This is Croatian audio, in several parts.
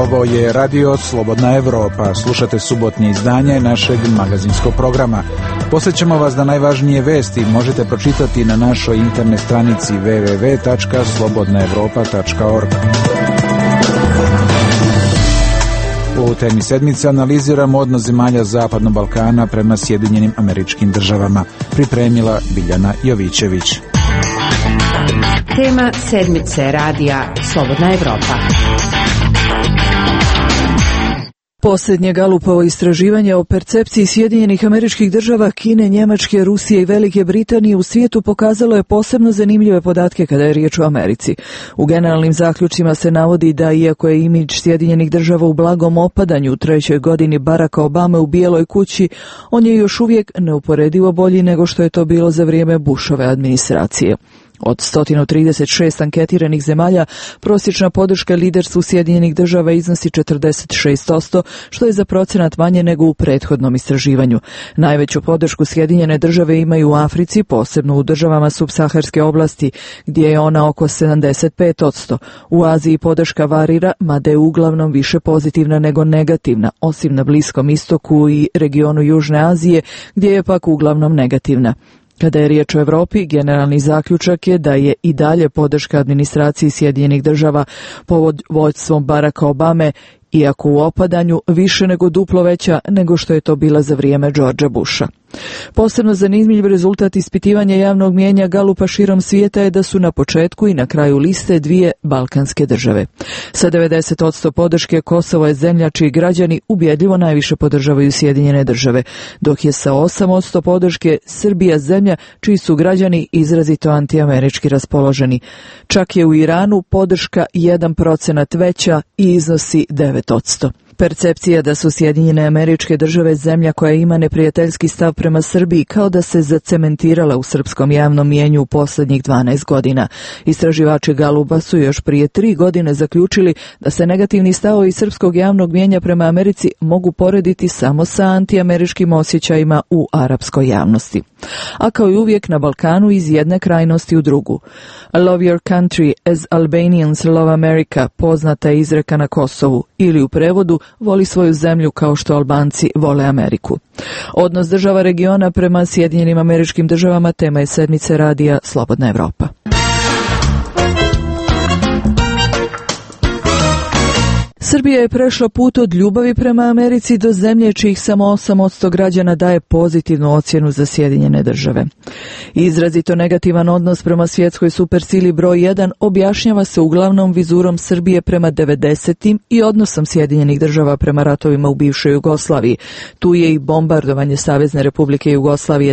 Ovo je Radio Slobodna Evropa. Slušate subotnje izdanje našeg magazinskog programa. Posjećamo vas da najvažnije vesti možete pročitati na našoj internet stranici www.slobodnaevropa.org. U temi sedmice analiziramo odnos zemalja Zapadnog Balkana prema Sjedinjenim Američkim Državama. Pripremila Biljana Jovićević. Tema sedmice radija Slobodna Evropa. Posljednje Galupovo istraživanje o percepciji Sjedinjenih Američkih Država, Kine, Njemačke, Rusije i Velike Britanije u svijetu pokazalo je posebno zanimljive podatke kada je riječ o Americi. U generalnim zaključcima se navodi da iako je imidž Sjedinjenih Država u blagom opadanju u trećoj godini Baracka Obame u Bijeloj kući, on je još uvijek neuporedivo bolji nego što je to bilo za vrijeme Bushove administracije. Od 136 anketiranih zemalja, prosječna podrška liderstvu Sjedinjenih Država iznosi 46%, što je za procenat manje nego u prethodnom istraživanju. Najveću podršku Sjedinjene Države imaju u Africi, posebno u državama subsaharske oblasti, gdje je ona oko 75%. U Aziji podrška varira, mada je uglavnom više pozitivna nego negativna, osim na Bliskom istoku i regionu Južne Azije, gdje je pak uglavnom negativna. Kada je riječ o Europi, generalni zaključak je da je i dalje podrška administraciji Sjedinjenih Država pod vodstvom Baracka Obame, iako u opadanju, više nego duplo veća nego što je to bila za vrijeme Georgea Busha. Posebno zanimljiv rezultat ispitivanja javnog mnijenja Galupa širom svijeta je da su na početku i na kraju liste dvije balkanske države. Sa 90% podrške Kosovo je zemlja čiji građani ubjedljivo najviše podržavaju Sjedinjene Države, dok je sa 8% podrške Srbija zemlja čiji su građani izrazito antiamerički raspoloženi. Čak je u Iranu podrška 1% veća i iznosi 9%. Percepcija da su Sjedinjene Američke Države zemlja koja ima neprijateljski stav prema Srbiji kao da se zacementirala u srpskom javnom mnijenju u posljednjih 12 godina. Istraživači Galupa su još prije 3 godine zaključili da se negativni stavovi srpskog javnog mnijenja prema Americi mogu porediti samo sa antiameričkim osjećajima u arapskoj javnosti. A kao i uvijek na Balkanu iz jedne krajnosti u drugu. Love your country as Albanians love America, poznata je izreka na Kosovu, ili u prevodu voli svoju zemlju kao što Albanci vole Ameriku. Odnos država regiona prema Sjedinjenim Američkim Državama tema je sedmice radija Slobodna Evropa. Srbija je prešla put od ljubavi prema Americi do zemlje čijih samo 8% građana daje pozitivnu ocjenu za Sjedinjene Države. Izrazito negativan odnos prema svjetskoj supersili broj 1 objašnjava se uglavnom vizurom Srbije prema 90-im i odnosom Sjedinjenih Država prema ratovima u bivšoj Jugoslaviji. Tu je i bombardovanje Savezne Republike Jugoslavije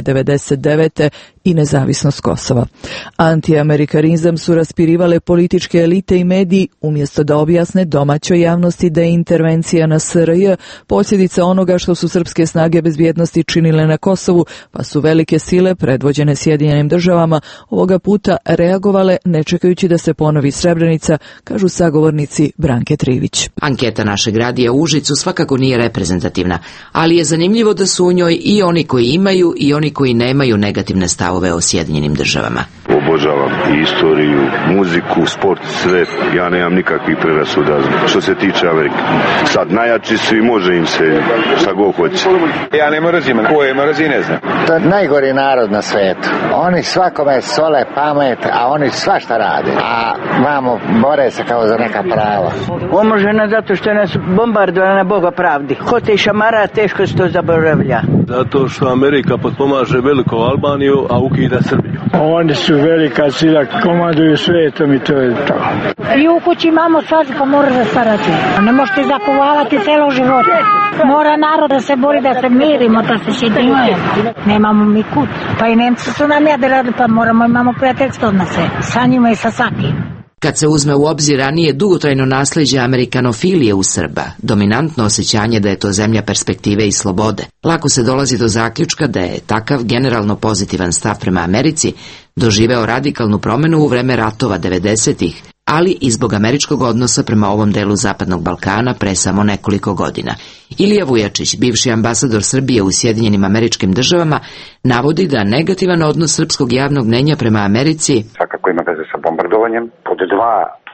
99. i nezavisnost Kosova. Antiamerikarizam su raspirivale političke elite i mediji umjesto da objasne domaćoj javnosti da je intervencija na SRJ posljedica onoga što su srpske snage bezbjednosti činile na Kosovu, pa su velike sile predvođene Sjedinjenim Državama ovoga puta reagovale ne čekajući da se ponovi Srebrenica, kažu sagovornici Branke Trivić. Anketa našeg radija u Užicu svakako nije reprezentativna, ali je zanimljivo da su u njoj i oni koji imaju i oni koji nemaju negativne stavove o Sjedinjenim Državama. Obožavam i istoriju, muziku, sport, sve. Ja nemam nikakvih predrasuda što se tiče Amerike. Sad najjači su i može im se šta god hoće. Ja ne mrzim, ko je mrzi ne znam. To je najgori narod na svijetu. Oni svakome sole pamet, a oni svašta rade. A vamo bore se kao za neka prava. Omožena zato što nas bombarduje na Boga pravdi. Ko te šamara, teško se to zaboravlja. Zato što Amerika potpomaže veliku Albaniju, a ukida Srbiju. Oni su velika sila, komanduju svijetom i to je to. I u kući imamo svazika, mora za starati. Ne možete zakovavati celo život. Mora narod da se bori, da se mirimo, da se šedimo. Nemamo mi kut. Pa i Nemci su nam jadrali, pa imamo prijateljstvo odnose. Sa njima i sa svakim. Kad se uzme u obzir ranije dugotrajno nasljeđe amerikanofilije u Srba, dominantno osjećanje da je to zemlja perspektive i slobode, lako se dolazi do zaključka da je takav generalno pozitivan stav prema Americi doživeo radikalnu promjenu u vreme ratova 90-ih, ali i zbog američkog odnosa prema ovom delu Zapadnog Balkana pre samo nekoliko godina. Ilija Vujačić, bivši ambasador Srbije u Sjedinjenim Američkim Državama, navodi da negativan odnos srpskog javnog mnijenja prema Americi svakako ima veze sa bombardovanjem. Pod 2,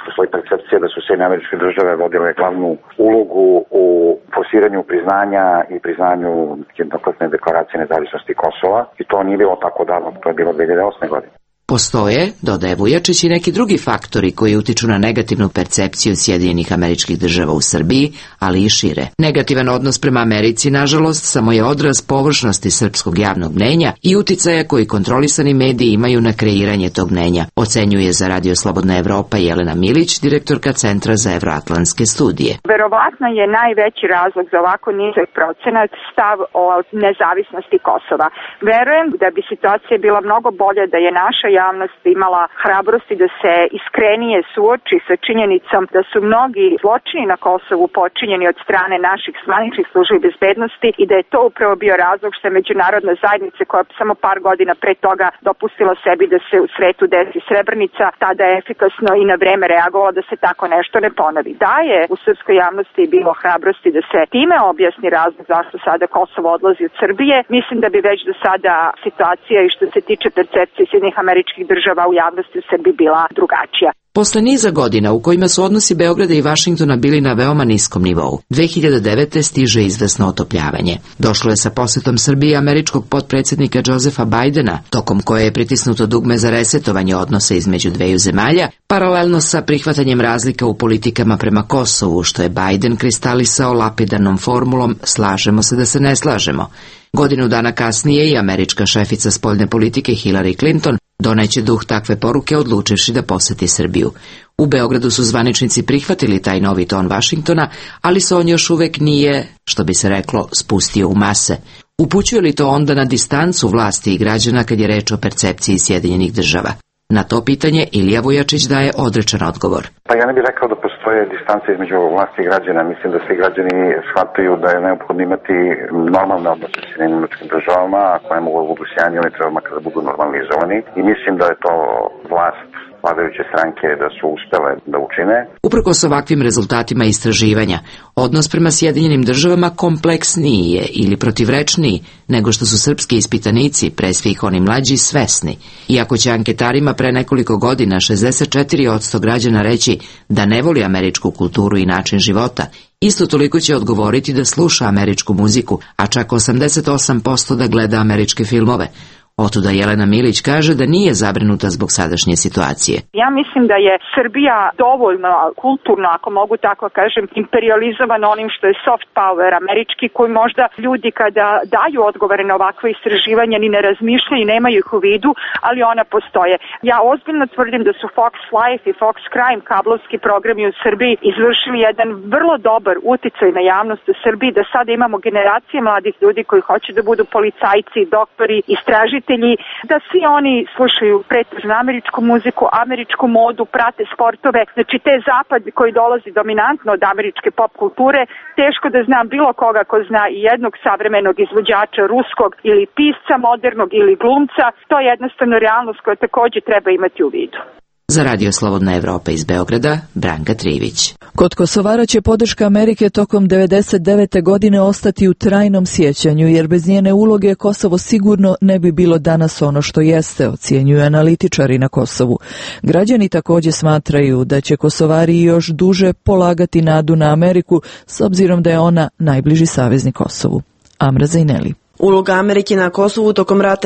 Postoji percepcija da su Sjedinjene Američke Države vodile glavnu ulogu u forsiranju priznanja i priznanju jednokratne deklaracije nezavisnosti Kosova i to nije bilo tako davno, to je bilo 2008. godine. Postoje, dodaje Vujačić, i neki drugi faktori koji utiču na negativnu percepciju Sjedinjenih Američkih Država u Srbiji, ali i šire. Negativan odnos prema Americi, nažalost, samo je odraz površnosti srpskog javnog mnenja i uticaja koji kontrolisani mediji imaju na kreiranje tog mnenja, ocenjuje za Radio Slobodna Evropa Jelena Milić, direktorka Centra za evroatlantske studije. Verovatno je najveći razlog za ovako nizak procenat stav o nezavisnosti Kosova. Verujem da bi situacija bila mnogo bolja da je naša javnost imala hrabrosti da se iskrenije suoči sa činjenicom da su mnogi zločini na Kosovu počinjeni od strane naših zvaničnih službi bezbednosti i da je to upravo bio razlog što je međunarodna zajednica, koja samo par godina pre toga dopustila sebi da se u svetu desi Srebrenica, tada je efikasno i na vreme reagovala da se tako nešto ne ponovi. Da je u srpskoj javnosti bilo hrabrosti da se time objasni razlog zašto sada Kosovo odlazi od Srbije, mislim da bi već do sada situacija i što se tiče percepcije Sjedinjenih Američkih Država u javnosti u Srbiji bila drugačija. Posle niza godina u kojima su odnosi Beograda i Vašingtona bili na veoma niskom nivou, 2009. stiže izvesno otopljavanje. Došlo je sa posetom Srbije američkog potpredsjednika Josefa Bidena, tokom koje je pritisnuto dugme za resetovanje odnosa između dveju zemalja, paralelno sa prihvatanjem razlika u politikama prema Kosovu, što je Biden kristalisao lapidarnom formulom "slažemo se da se ne slažemo". Godinu dana kasnije i američka šefica spoljne politike Hillary Clinton doneće duh takve poruke odlučivši da poseti Srbiju. U Beogradu su zvaničnici prihvatili taj novi ton Vašingtona, ali se on još uvek nije, što bi se reklo, spustio u mase. Upućuje li to onda na distancu vlasti i građana kad je reč o percepciji Sjedinjenih Država? Na to pitanje Ilija Vujačić daje odrečan odgovor. Pa ja ne bih rekao da postoje distance između vlasti i građana. Mislim da svi građani shvataju da je neophodno imati normalne odnose s Sjedinjenim Američkim Državama, a koje mogu da budu sjajni, oni treba makar da budu normalizovani. I mislim da je to vlast vladajuće stranke da su uspele da učine. Uprkos ovakvim rezultatima istraživanja, odnos prema Sjedinjenim Državama kompleksniji je ili protivrečniji nego što su srpski ispitanici, pre svih oni mlađi, svesni. Iako će anketarima pre nekoliko godina 64% građana reći da ne voli američku kulturu i način života, isto toliko će odgovoriti da sluša američku muziku, a čak 88% da gleda američke filmove. Otuda Jelena Milić kaže da nije zabrinuta zbog sadašnje situacije. Ja mislim da je Srbija dovoljno kulturno, ako mogu tako kažem, imperializovana onim što je soft power američki, koji možda ljudi kada daju odgovore na ovakve istraživanja ni ne razmišljaju i nemaju ih u vidu, ali ona postoje. Ja ozbiljno tvrdim da su Fox Life i Fox Crime kablovski programi u Srbiji izvršili jedan vrlo dobar uticaj na javnost u Srbiji, da sada imamo generacije mladih ljudi koji hoće da budu policajci, doktori, istražitelji, da svi oni slušaju pretežno američku muziku, američku modu, prate sportove, znači te zapad koji dolazi dominantno od američke pop kulture, teško da znam bilo koga ko zna i jednog savremenog izvođača ruskog ili pisca modernog ili glumca, to je jednostavno realnost koju takođe treba imati u vidu. Za Radio Slobodna Evropa iz Beograda, Branka Trivić. Kod Kosovara će podrška Amerike tokom 99. godine ostati u trajnom sjećanju, jer bez njene uloge Kosovo sigurno ne bi bilo danas ono što jeste, ocjenjuju analitičari na Kosovu. Građani također smatraju da će Kosovari još duže polagati nadu na Ameriku, s obzirom da je ona najbliži saveznik Kosovu. Amra Zajneli. Uloga Amerike na Kosovu tokom rata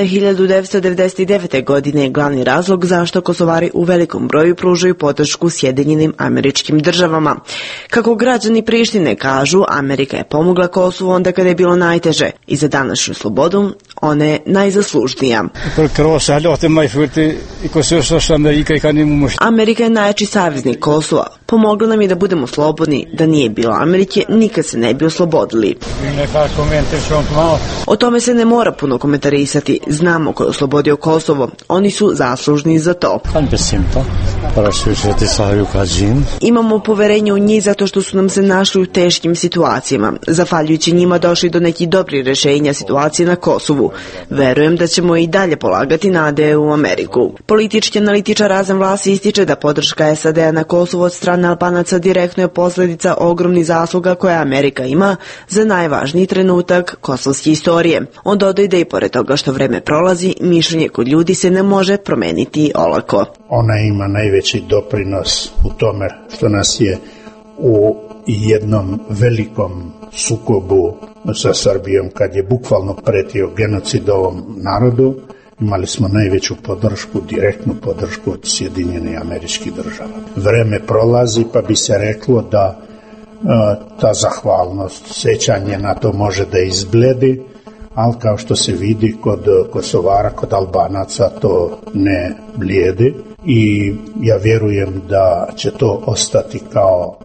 1999. godine je glavni razlog zašto Kosovari u velikom broju pružaju podršku Sjedinjenim Američkim Državama. Kako građani Prištine kažu, Amerika je pomogla Kosovu onda kada je bilo najteže i za današnju slobodu ona je najzaslužnija. Amerika je najjači saveznik Kosova. Pomogla nam je da budemo slobodni. Da nije bilo Amerike, nikad se ne bi oslobodili. O tome se ne mora puno komentarisati. Znamo ko je oslobodio Kosovo. Oni su zaslužni za to. Imamo poverenje u njih zato što su nam se našli u teškim situacijama. Zahvaljujući njima došli do nekih dobrih rješenja situacije na Kosovu. Verujem da ćemo i dalje polagati nade u Ameriku. Politički analitičar Razan Vlasi ističe da podrška SAD-a na Kosovu od strane Albanaca direktno je posljedica ogromnih zasluga koje Amerika ima za najvažniji trenutak kosovske historije. On dodaje da i pored toga što vreme prolazi, mišljenje kod ljudi se ne može promeniti olako. Ona ima najveći najveći doprinos u tome što nas je u jednom velikom sukobu sa Srbijom, kad je bukvalno pretio genocid ovom narodu, imali smo najveću podršku, direktnu podršku od Sjedinjenih Američkih Država. Vreme prolazi, pa bi se reklo da ta zahvalnost, sećanje na to može da izbledi, ali kao što se vidi kod Kosovara, kod Albanaca to ne blijedi i ja vjerujem da će to ostati kao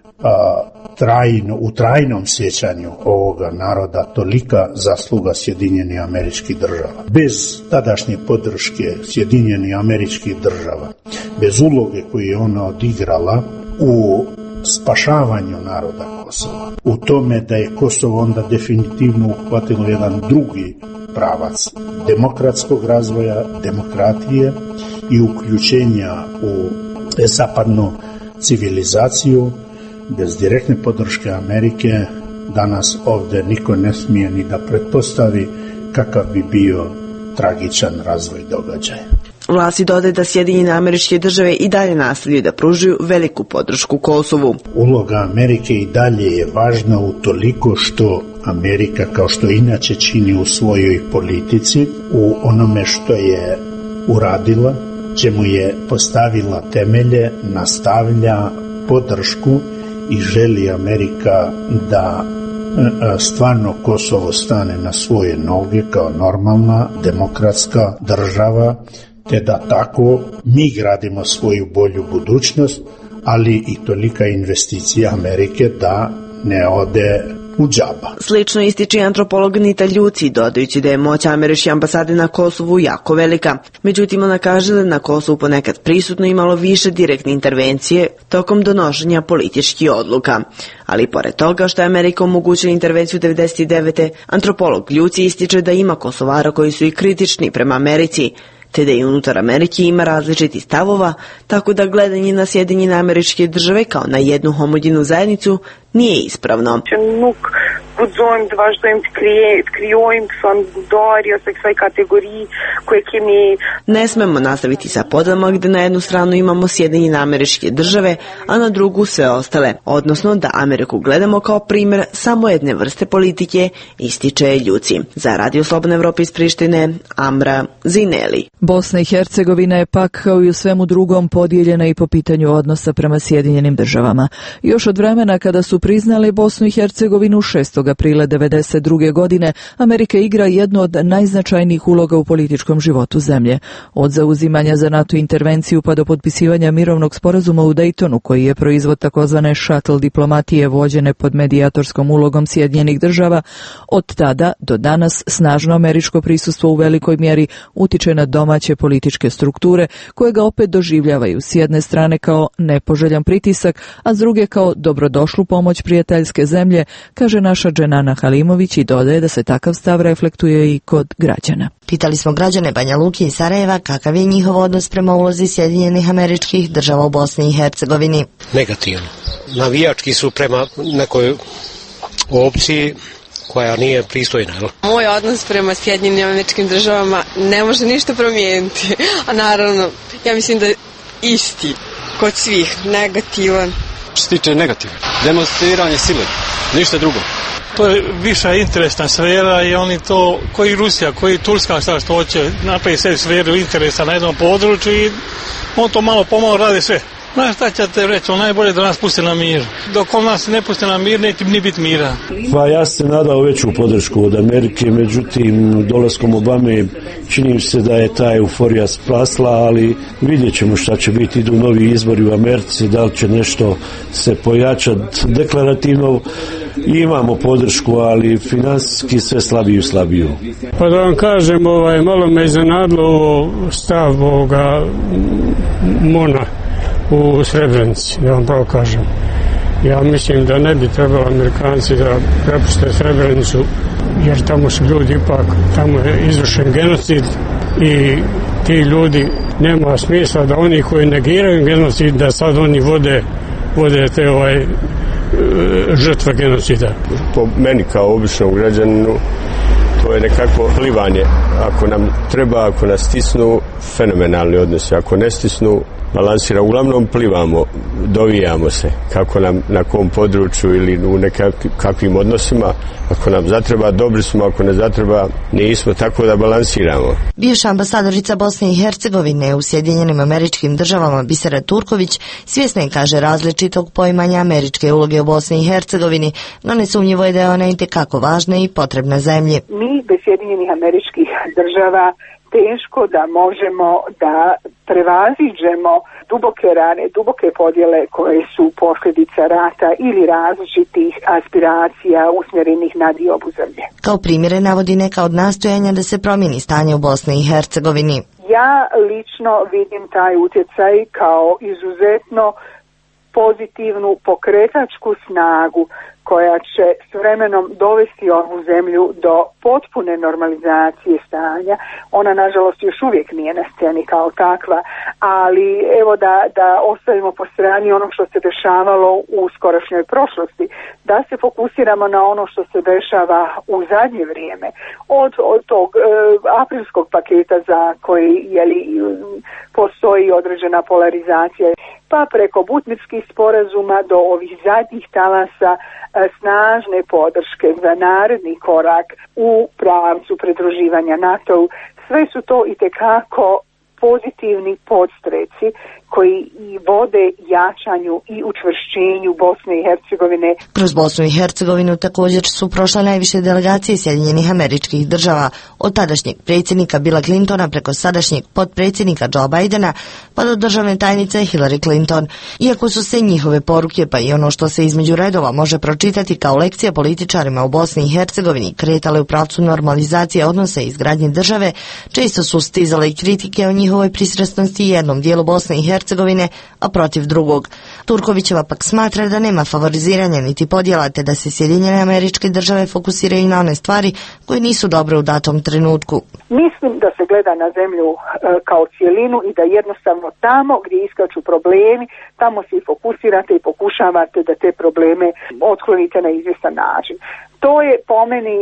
u trajnom sjećanju ovoga naroda tolika zasluga Sjedinjenih Američkih Država. Bez tadašnje podrške Sjedinjenih Američkih Država, bez uloge koju je ona odigrala u spašavanju naroda Kosova, u tome da je Kosovo onda definitivno uhvatilo jedan drugi pravac demokratskog razvoja, demokratije i uključenja u zapadnu civilizaciju, bez direktne podrške Amerike danas ovdje niko ne smije ni da pretpostavi kakav bi bio tragičan razvoj događaja. Vlasti dodaje da Sjedinjene Američke Države i dalje nastavljaju da pružaju veliku podršku Kosovu. Uloga Amerike i dalje je važna utoliko što Amerika, kao što inače čini u svojoj politici, u onome što je uradila, čemu je postavila temelje, nastavlja podršku i želi Amerika da stvarno Kosovo stane na svoje noge kao normalna demokratska država, te da tako mi gradimo svoju bolju budućnost, ali i tolika investicija Amerike da ne ode u džaba. Slično ističe antropolog Nita Ljuci, dodajući da je moć američke ambasade na Kosovu jako velika. Međutim, ona kaže da na Kosovu ponekad prisutno imalo više direktne intervencije tokom donošenja političkih odluka. Ali pored toga što je Amerika omogućila intervenciju 1999. antropolog Ljuci ističe da ima Kosovara koji su i kritični prema Americi, te da i unutar Amerike ima različitih stavova, tako da gledanje na Sjedinjene Američke Države kao na jednu homogenu zajednicu nije ispravno. Ne smemo nastaviti sa podlama gde na jednu stranu imamo Sjedinjene Američke Države, a na drugu sve ostale, odnosno da Ameriku gledamo kao primjer samo jedne vrste politike, ističe Ljuci. Za Radio Slobodna Evropa iz Prištine, Amra Zineli. Bosna i Hercegovina je pak kao i u svemu drugom podijeljena i po pitanju odnosa prema Sjedinjenim Državama. Još od vremena kada su priznali Bosnu i Hercegovinu 6. aprila 1992. godine, Amerika igra jednu od najznačajnijih uloga u političkom životu zemlje. Od zauzimanja za NATO intervenciju pa do potpisivanja mirovnog sporazuma u Daytonu, koji je proizvod takozvane shuttle diplomatije vođene pod medijatorskom ulogom Sjedinjenih Država, od tada do danas snažno američko prisustvo u velikoj mjeri utiče na domaće političke strukture, koje ga opet doživljavaju s jedne strane kao nepoželjan pritisak, a s druge kao dobrodošlu pomoć prijateljske zemlje, kaže naša Dženana Halimović i dodaje da se takav stav reflektuje i kod građana. Pitali smo građane Banja Luke i Sarajeva kakav je njihov odnos prema ulozi Sjedinjenih Američkih Država u Bosni i Hercegovini. Negativno. Navijački su prema nekoj opciji koja nije pristojna. Moj odnos prema Sjedinjenim Američkim Državama ne može ništa promijeniti, a naravno ja mislim da je isti kod svih, negativan. Što se tiče negativno, demonstriranje sile, ništa drugo. To je viša interesna sfera i oni to, koji Rusija, koji Turska sad što hoće napravi sve sferu interesa na jednom području i on to malo pomalo radi sve. Znaš šta ćete reći, najbolje da nas puste na mir. Dok on nas ne puste na mir, neće ni biti mira. Pa ja sam nadao veću podršku od Amerike, međutim dolaskom Obame čini se da je ta euforija splasla, ali vidjet ćemo šta će biti, idu novi izbori u Americi, da li će nešto se pojačati deklarativno. Imamo podršku, ali finansijski sve slabiju. Pa da vam kažem, malo me iznenadilo stav ovoga Mona u Srebrenici, da vam pravo kažem. Ja mislim da ne bi trebalo Amerikanci da prepuste Srebrenicu, jer tamo su ljudi ipak, tamo je izvršen genocid i ti ljudi nema smisla da oni koji negiraju genocid, da sad oni vode te žrtve genocida. Po meni kao običnom građaninu to je nekako plivanje. Ako nam treba, ako nas stisnu, fenomenalni odnosi. Ako ne stisnu, balansira. Uglavnom plivamo, dovijamo se, kako nam na kom području ili u nekakvim odnosima. Ako nam zatreba, dobri smo, ako ne zatreba, nismo, tako da balansiramo. Bivša ambasadorica Bosne i Hercegovine u Sjedinjenim Američkim Državama Bisera Turković svjesna je, kaže, različitog poimanja američke uloge u Bosni i Hercegovini, no nesumnjivo je da je ona itekako važna i potrebna zemlji. Mi bez Sjedinjenih Američkih Država teško da možemo da prevaziđemo duboke rane, duboke podjele koje su posljedica rata ili različitih aspiracija usmjerenih na diobu zemlje. Kao primjere navodi neka od nastojanja da se promijeni stanje u Bosni i Hercegovini. Ja lično vidim taj utjecaj kao izuzetno pozitivnu pokretačku snagu koja će s vremenom dovesti ovu zemlju do potpune normalizacije stanja. Ona, nažalost, još uvijek nije na sceni kao takva, ali evo da ostavimo po strani ono što se dešavalo u skorašnjoj prošlosti, da se fokusiramo na ono što se dešava u zadnje vrijeme, od tog aprilskog paketa za koji postoji određena polarizacija, pa preko Butmirskih sporazuma do ovih zadnjih talasa snažne podrške za naredni korak u pravcu pridruživanja NATO-u. Sve su to itekako pozitivni podstreci koji i vode jačanju i učvršćenju Bosne i Hercegovine. Kroz Bosnu i Hercegovinu također su prošle najviše delegacije Sjedinjenih Američkih Država, od tadašnjeg predsjednika Billa Clintona preko sadašnjeg potpredsjednika Joe Bidena pa do državne tajnice Hillary Clinton. Iako su se njihove poruke, pa i ono što se između redova može pročitati kao lekcija političarima u Bosni i Hercegovini, kretale u pravcu normalizacije odnosa i izgradnje države, često su stizale i kritike o njihovoj pristrasnosti jednom dijelu Bosne i Hercegovine, a protiv drugog. Turkovićeva pak smatra da nema favoriziranja niti podjela, te da se Sjedinjene Američke Države fokusiraju na one stvari koje nisu dobre u datom trenutku. Mislim da se gleda na zemlju kao cijelinu i da jednostavno tamo gdje iskaču problemi, tamo se i fokusirate i pokušavate da te probleme otklonite na izvjestan način. To je po meni,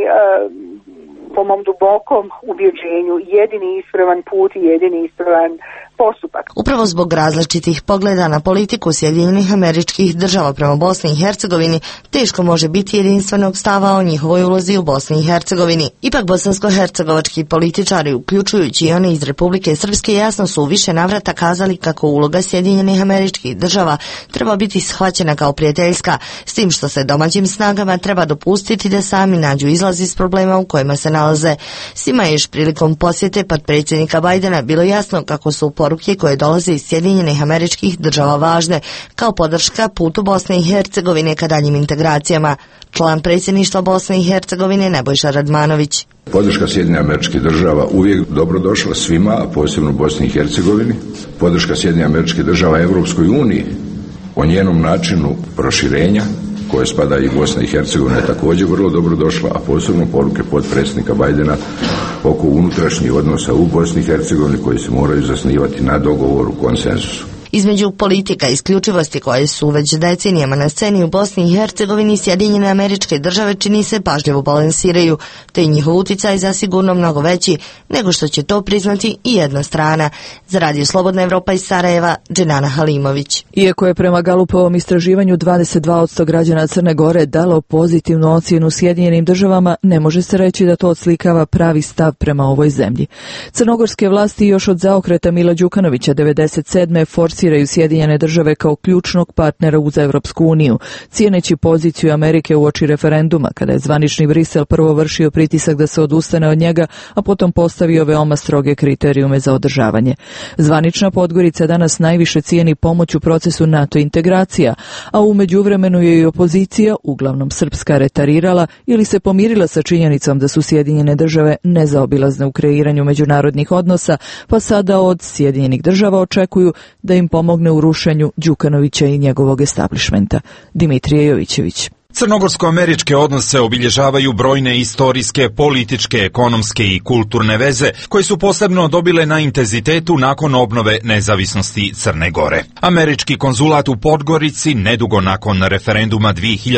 po mom dubokom ubjeđenju, jedini ispravan put i jedini ispravan postupak. Upravo zbog različitih pogleda na politiku Sjedinjenih Američkih Država prema Bosni i Hercegovini teško može biti jedinstvenog stava o njihovoj ulozi u Bosni i Hercegovini. Ipak bosansko-hercegovački političari, uključujući i one iz Republike Srpske, jasno su u više navrata kazali kako uloga Sjedinjenih Američkih Država treba biti shvaćena kao prijateljska, s tim što se domaćim snagama treba dopustiti da sami nađu izlaz iz problema u kojima se nalaze. Svima je još prilikom posjete potpredsjednika Bidena bilo jasno kako su poruke koje dolaze iz Sjedinjenih Američkih Država važne, kao podrška putu Bosne i Hercegovine ka daljim integracijama. Član predsjedništva Bosne i Hercegovine Nebojša Radmanović. Podrška Sjedinjenih Američkih Država uvijek dobrodošla svima, a posebno Bosni i Hercegovini. Podrška Sjedinjenih Američkih Država Evropskoj uniji o njenom načinu proširenja, koje spada i Bosna i Hercegovina, je također vrlo dobro došla, a posebno poruke potpredsjednika Bidena oko unutrašnjih odnosa u Bosni i Hercegovini koji se moraju zasnivati na dogovoru, konsenzusu. Između politika isključivosti koje su već decenijama na sceni u Bosni i Hercegovini, Sjedinjene Američke Države čini se pažljivo balansiraju, te je njihov utjecaj zasigurno mnogo veći nego što će to priznati i jedna strana. Za Radio Slobodna Evropa iz Sarajeva, Dženana Halimović. Iako je prema Galupovom istraživanju 22% građana Crne Gore dalo pozitivnu ocjenu Sjedinjenim Državama, ne može se reći da to odslikava pravi stav prema ovoj zemlji. Crnogorske vlasti još od zaokreta Mila Đukanovića 1997. forsiraju Sjedinjene Države kao ključnog partnera uz Evropsku uniju, cijeneći poziciju Amerike uoči referenduma, kada je zvanični Brisel prvo vršio pritisak da se odustane od njega, a potom postavio veoma stroge kriterijume za održavanje. Zvanična Podgorica danas najviše cijeni pomoć u procesu NATO integracija, a u međuvremenu je i opozicija, uglavnom srpska, retarirala ili se pomirila sa činjenicom da su Sjedinjene Države nezaobilazne u kreiranju međunarodnih odnosa, pa sada od Sjedinjenih Država očekuju da im pomogne u rušenju Đukanovića i njegovog establishmenta. Dimitrije Jovićević. Crnogorsko-američke odnose obilježavaju brojne istorijske, političke, ekonomske i kulturne veze koje su posebno dobile na intenzitetu nakon obnove nezavisnosti Crne Gore. Američki konzulat u Podgorici, nedugo nakon referenduma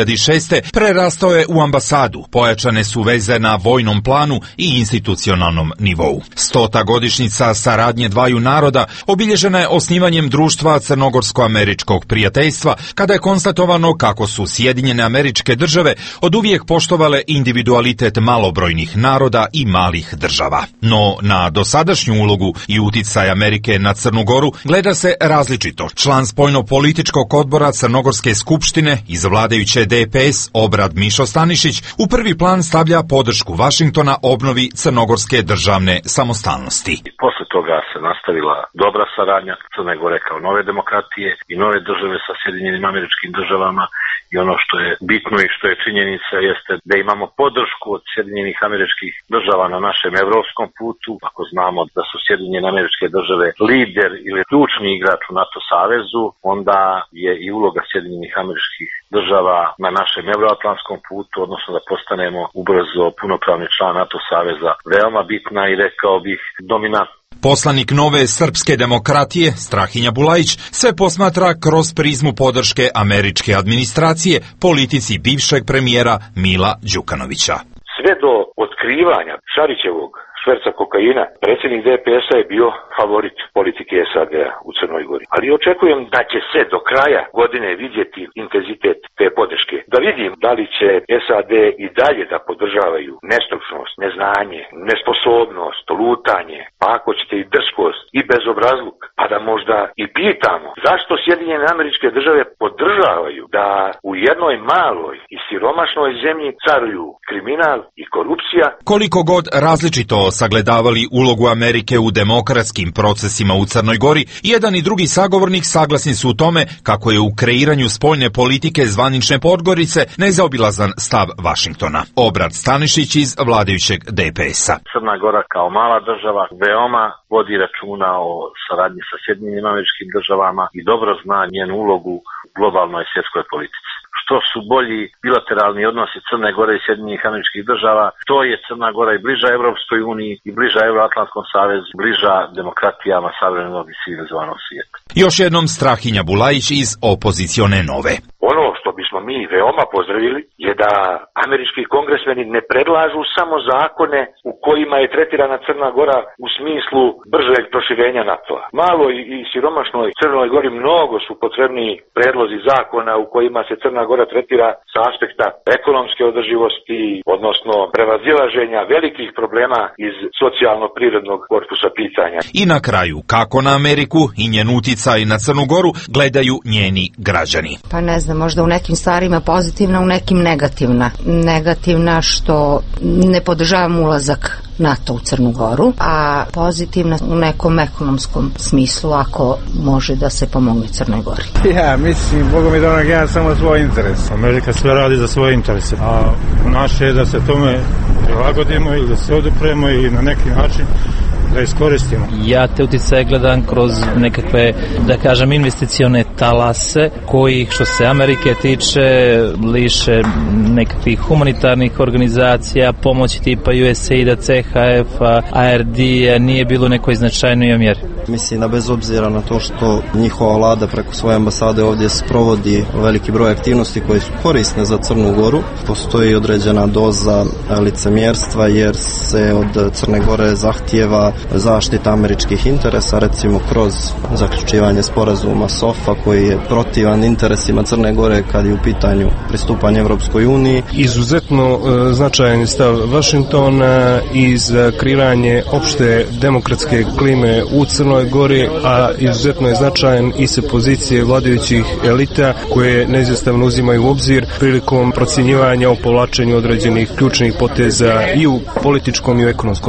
2006. prerastao je u ambasadu. Pojačane su veze na vojnom planu i institucionalnom nivou. 100. godišnjica saradnje dvaju naroda obilježena je osnivanjem društva Crnogorsko-američkog prijateljstva, kada je konstatovano kako su Sjedinjene Američke Države oduvijek poštovale individualitet malobrojnih naroda i malih država. No, na dosadašnju ulogu i uticaj Amerike na Crnu Goru gleda se različito. Član spoljno-političkog odbora Crnogorske skupštine iz vladajuće DPS Obrad Mišo Stanišić u prvi plan stavlja podršku Vašingtona obnovi crnogorske državne samostalnosti. Posle toga se nastavila dobra saradnja Crne Gore kao nove demokratije i nove države sa Sjedinjenim Američkim Državama. I ono što je bitno i što je činjenica jeste da imamo podršku od Sjedinjenih Američkih Država na našem evropskom putu. Ako znamo da su Sjedinjene Američke Države lider ili ključni igrač u NATO savezu, onda je i uloga Sjedinjenih Američkih Država na našem euroatlantskom putu, odnosno da postanemo ubrzo punopravni član NATO saveza, veoma bitna i rekao bih dominantna. Poslanik Nove srpske demokratije, Strahinja Bulajić, sve posmatra kroz prizmu podrške američke administracije politici bivšeg premijera Mila Đukanovića. Sve do otkrivanja Šarićevog šverca kokaina, predsjednik DPS-a je bio favorit politike SAD-a u Crnoj Gori. Ali očekujem da će se do kraja godine vidjeti intenzitet te podrške. Da vidim da li će SAD i dalje da podržavaju nestručnost, neznanje, nesposobnost, lutanje, pa ako ćete i drskost i bezobrazluk, pa da možda i pitamo zašto Sjedinjene Američke Države podržavaju da u jednoj maloj i siromašnoj zemlji caruju kriminal i korupcija. Koliko god različito sagledavali ulogu Amerike u demokratskim procesima u Crnoj Gori, jedan i drugi sagovornik saglasni su u tome kako je u kreiranju spoljne politike zvanične Podgorice nezaobilazan stav Vašingtona. Obrad Stanišić iz vladajućeg DPS-a. Crna Gora kao mala država veoma vodi računa o saradnji sa Sjedinjenim Američkim Državama i dobro zna njenu ulogu u globalnoj svjetskoj politici. Što su bolji bilateralni odnosi Crne Gore i Sjedinjenih Američkih Država, to je Crna Gora i bliža Evropskoj uniji i bliža Euroatlantskom savezu, bliža demokratijama savremenog i civilizovanog svijeta. Još jednom Strahinja Bulajić iz opozicione Nove. Ono što bismo mi veoma pozdravili je da američki kongresmeni ne predlažu samo zakone u kojima je tretirana Crna Gora u smislu bržeg proširenja NATO-a. Malo i siromašnoj Crnoj Gori mnogo su potrebniji predlozi zakona u kojima se Crna Gora tretira sa aspekta ekonomske održivosti, odnosno prevazilaženja velikih problema iz socijalno-prirodnog korpusa pitanja. I na kraju, kako na Ameriku i njen uticaj na Crnu Goru gledaju njeni građani. Pa ne znam, možda u nekim stvarima pozitivna, u nekim negativna. Negativna što ne podržavam ulazak NATO u Crnu Goru, a pozitivna u nekom ekonomskom smislu ako može da se pomogne Crnoj Gori. Ja mislim, Boga mi da ona gleda samo svoj interes. Amerika sve radi za svoje interese, a naše je da se tome prilagodimo ili da se odupremo ili na neki način da iskoristimo. Ja te uticaje gledam kroz nekakve, da kažem, investicione talase koji, što se Amerike tiče, liše nekakvih humanitarnih organizacija, pomoći tipa USAID-a, CHF-a, ARD-a, nije bilo nekoj značajnoj mjeri. Mislim da bez obzira na to što njihova vlada preko svoje ambasade ovdje sprovodi veliki broj aktivnosti koje su korisne za Crnu Goru, postoji određena doza licemjerstva jer se od Crne Gore zahtijeva zaštita američkih interesa, recimo kroz zaključivanje sporazuma SOFA koji je protivan interesima Crne Gore kad je u pitanju pristupanje Evropskoj uniji. Izuzetno značajan stav Vašingtona i za kreiranje opšte demokratske klime u Crnoj Gori, a izuzetno je značajan i sa pozicije vladajućih elita koje neizostavno uzimaju u obzir prilikom procjenjivanja o povlačenju određenih ključnih poteza i u političkom i u ekonomskom smislu.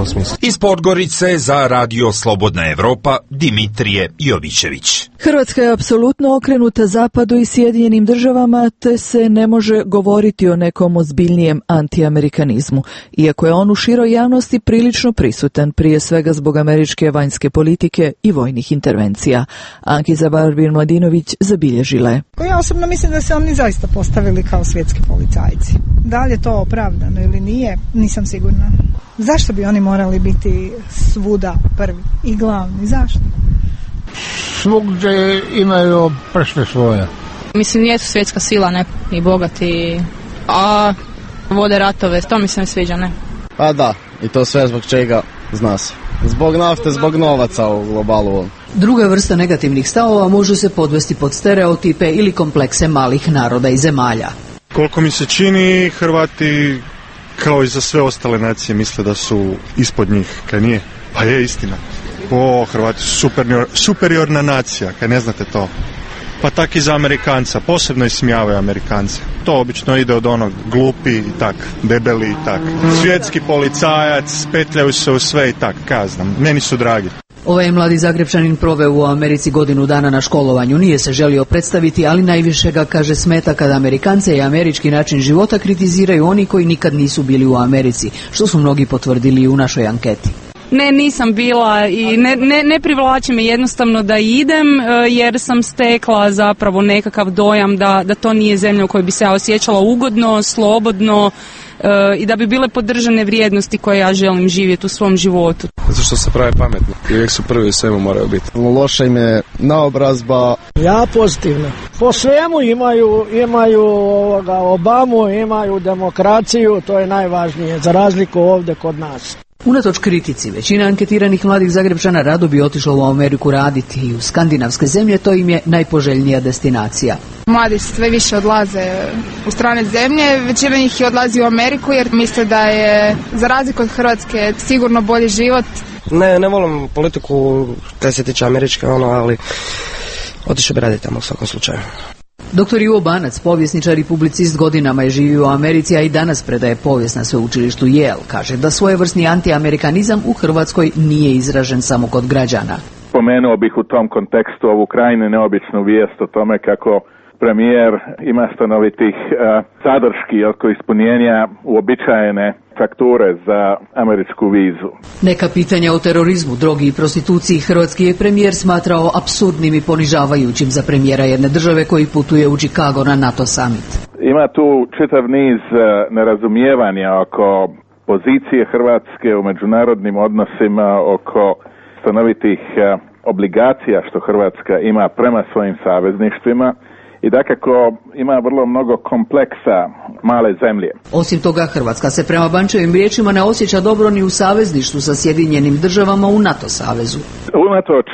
Iz Podgorice za Radio Slobodna Evropa Dimitrije Jovićević. Hrvatska je apsolutno okrenuta Zapadu i Sjedinjenim državama, te se ne može govoriti o nekom ozbiljnijem antiamerikanizmu, iako je on u široj javnosti prilično prisutan, prije svega zbog američke vanjske politike i vojnih intervencija. Ankica Barbir-Mladinović zabilježila je. Ja osobno mislim da se oni zaista postavili kao svjetski policajci. Da li je to opravdano ili nije, nisam sigurna. Zašto bi oni morali biti svuda prvi i glavni? Zašto? Svugdje imaju prste svoje. Mislim, nijesu svjetska sila, ne, i bogati, a vode ratove, to mi se ne sviđa, ne. Pa da, i to sve zbog čega, zna se. Zbog nafte, zbog novaca u globalu. Druga vrsta negativnih stavova može se podvesti pod stereotipe ili komplekse malih naroda i zemalja. Koliko mi se čini, Hrvati, kao i za sve ostale nacije, misle da su ispod njih, kaj nije? Pa je istina. Hrvati su superiorna nacija, kaj ne znate to. Pa tak i za Amerikanca, posebno ismijavaju Amerikance. To obično ide od onog glupi i tak, debeli i tak. Svjetski policajac, petljaju se u sve i tak, kaznam. Meni su dragi. Ovaj je mladi Zagrebčanin proveo u Americi godinu dana na školovanju. Nije se želio predstaviti, ali najviše ga, kaže, smeta kada Amerikance i američki način života kritiziraju oni koji nikad nisu bili u Americi, što su mnogi potvrdili u našoj anketi. Ne, nisam bila i ne privlači me jednostavno da idem, jer sam stekla zapravo nekakav dojam da to nije zemlja u kojoj bi se ja osjećala ugodno, slobodno i da bi bile podržane vrijednosti koje ja želim živjeti u svom životu. Zato što se prave pametno i uvijek su prvi u svemu moraju biti. Loša im je naobrazba. Ja pozitivno. Po svemu imaju Obamu, imaju demokraciju, to je najvažnije, za razliku ovdje kod nas. Unatoč kritici, većina anketiranih mladih Zagrebčana rado bi otišla u Ameriku raditi i u skandinavske zemlje, to im je najpoželjnija destinacija. Mladi sve više odlaze u strane zemlje, većina njih i odlazi u Ameriku jer misle da je, za razliku od Hrvatske, sigurno bolji život. Ne volim politiku kada se tiče američke, ali otišao bi raditi tamo u svakom slučaju. Dr. Ivo Banac, povjesničar i publicist, godinama je živio u Americi, a i danas predaje povijest na sveučilištu Yale. Kaže da svojevrsni antiamerikanizam u Hrvatskoj nije izražen samo kod građana. Pomenuo bih u tom kontekstu ovu krajnje neobičnu vijest o tome kako premijer ima stanovitih zadrški oko ispunjenja uobičajene fakture za američku vizu. Neka pitanja o terorizmu, drogi i prostituciji hrvatski je premijer smatrao apsurdnim i ponižavajućim za premijera jedne države koji putuje u Chicago na NATO summit. Ima tu čitav niz nerazumijevanja oko pozicije Hrvatske u međunarodnim odnosima, oko stanovitih obligacija što Hrvatska ima prema svojim savezništvima. I dakako ima vrlo mnogo kompleksa male zemlje. Osim toga, Hrvatska se prema Bančevim riječima ne osjeća dobro ni u savezništvu sa Sjedinjenim državama u NATO savezu. Unatoč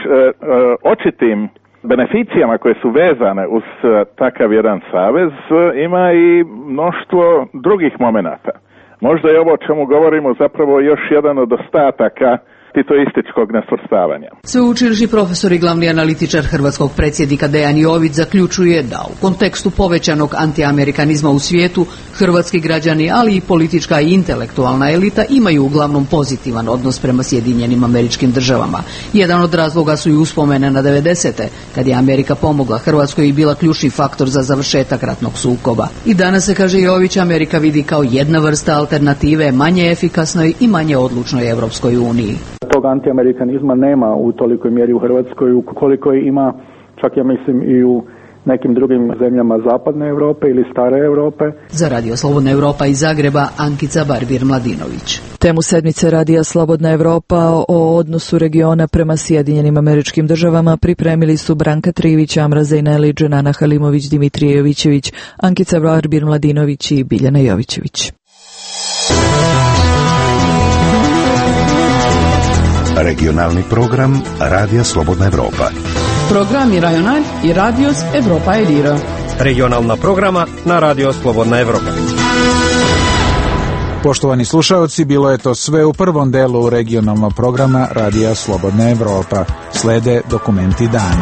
očitim beneficijama koje su vezane uz takav jedan savez, ima i mnoštvo drugih momenata. Možda je ovo o čemu govorimo zapravo još jedan od ostataka titoističkog nesvrstavanja. Sveučilišni profesor i glavni analitičar hrvatskog predsjednika Dejan Jović zaključuje da u kontekstu povećanog antiamerikanizma u svijetu hrvatski građani, ali i politička i intelektualna elita imaju uglavnom pozitivan odnos prema Sjedinjenim Američkim Državama. Jedan od razloga su i uspomene na 90. kad je Amerika pomogla Hrvatskoj i bila ključni faktor za završetak ratnog sukoba. I danas se, kaže Jović, Amerika vidi kao jedna vrsta alternative manje efikasnoj i manje odlučnoj Europskoj uniji. Tog antiamerikanizma nema u tolikoj mjeri u Hrvatskoj koliko ima, čak ja mislim, i u nekim drugim zemljama zapadne Europe ili stare Europe. Za Radio Slobodna Europa iz Zagreba, Ankica Barbir-Mladinović. Temu sedmice Radija Slobodna Europa o odnosu regiona prema Sjedinjenim Američkim Državama pripremili su Branka Trivić, Amra Zejneli, Dženana Halimović, Dimitrije Jovićević, Ankica Barbir-Mladinović i Biljana Jovićević. Regionalni program Radija Slobodna Evropa. Programi Rajonal i Radios Evropa Elira. Regionalna programa na Radio Slobodna Evropa. Poštovani slušaoci, bilo je to sve u prvom delu regionalnog programa Radija Slobodna Evropa. Slede dokumenti dana.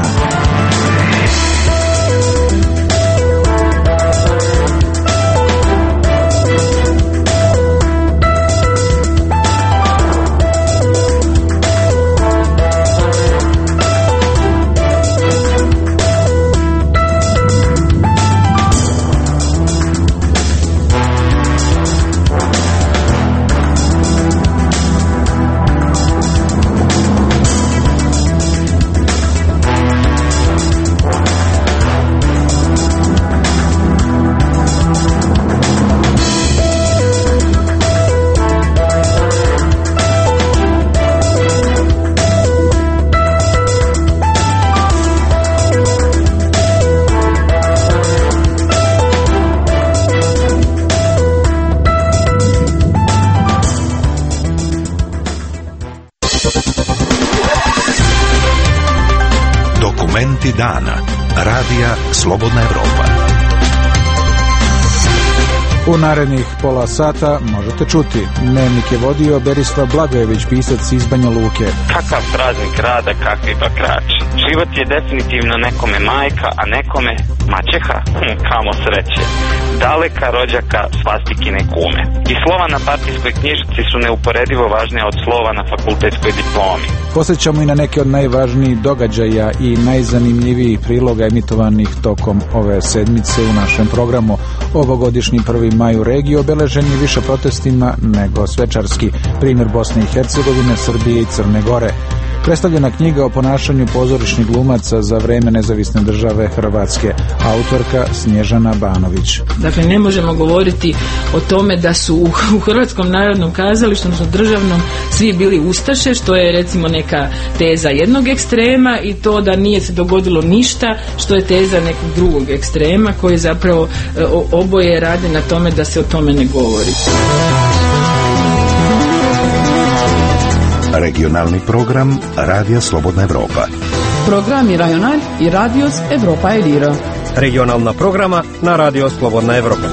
Dokumenti dana. Radija Slobodna Evropa. U narednih pola sata možete čuti. Dnevnik je vodio Berislav Blagojević, pisac iz Banja Luke. Kakav praznik rada, kakvi bakrači. Život je definitivno nekome majka, a nekome maćeha, kamo sreće. Daleka rođaka svastikine kume. I slova na partijskoj knjižici su neuporedivo važnije od slova na fakultetskoj diplomi. Posjećamo i na neke od najvažnijih događaja i najzanimljivijih priloga emitovanih tokom ove sedmice u našem programu. Ovogodišnji 1. maj u regiji obeležen je više protestima nego svečarski, primjer Bosne i Hercegovine, Srbije i Crne Gore. Predstavljena knjiga o ponašanju pozorišnih glumaca za vreme nezavisne države Hrvatske, autorka Snježana Banović. Dakle, ne možemo govoriti o tome da su u Hrvatskom narodnom kazalištu, odnosno državnom, svi bili ustaše, što je recimo neka teza jednog ekstrema, i to da nije se dogodilo ništa, što je teza nekog drugog ekstrema, koji zapravo oboje rade na tome da se o tome ne govori. Regionalni program Radija Slobodna Evropa. Programi Rajonal i Radios Evropa Elira. Regionalna programa na Radio Slobodna Evropa.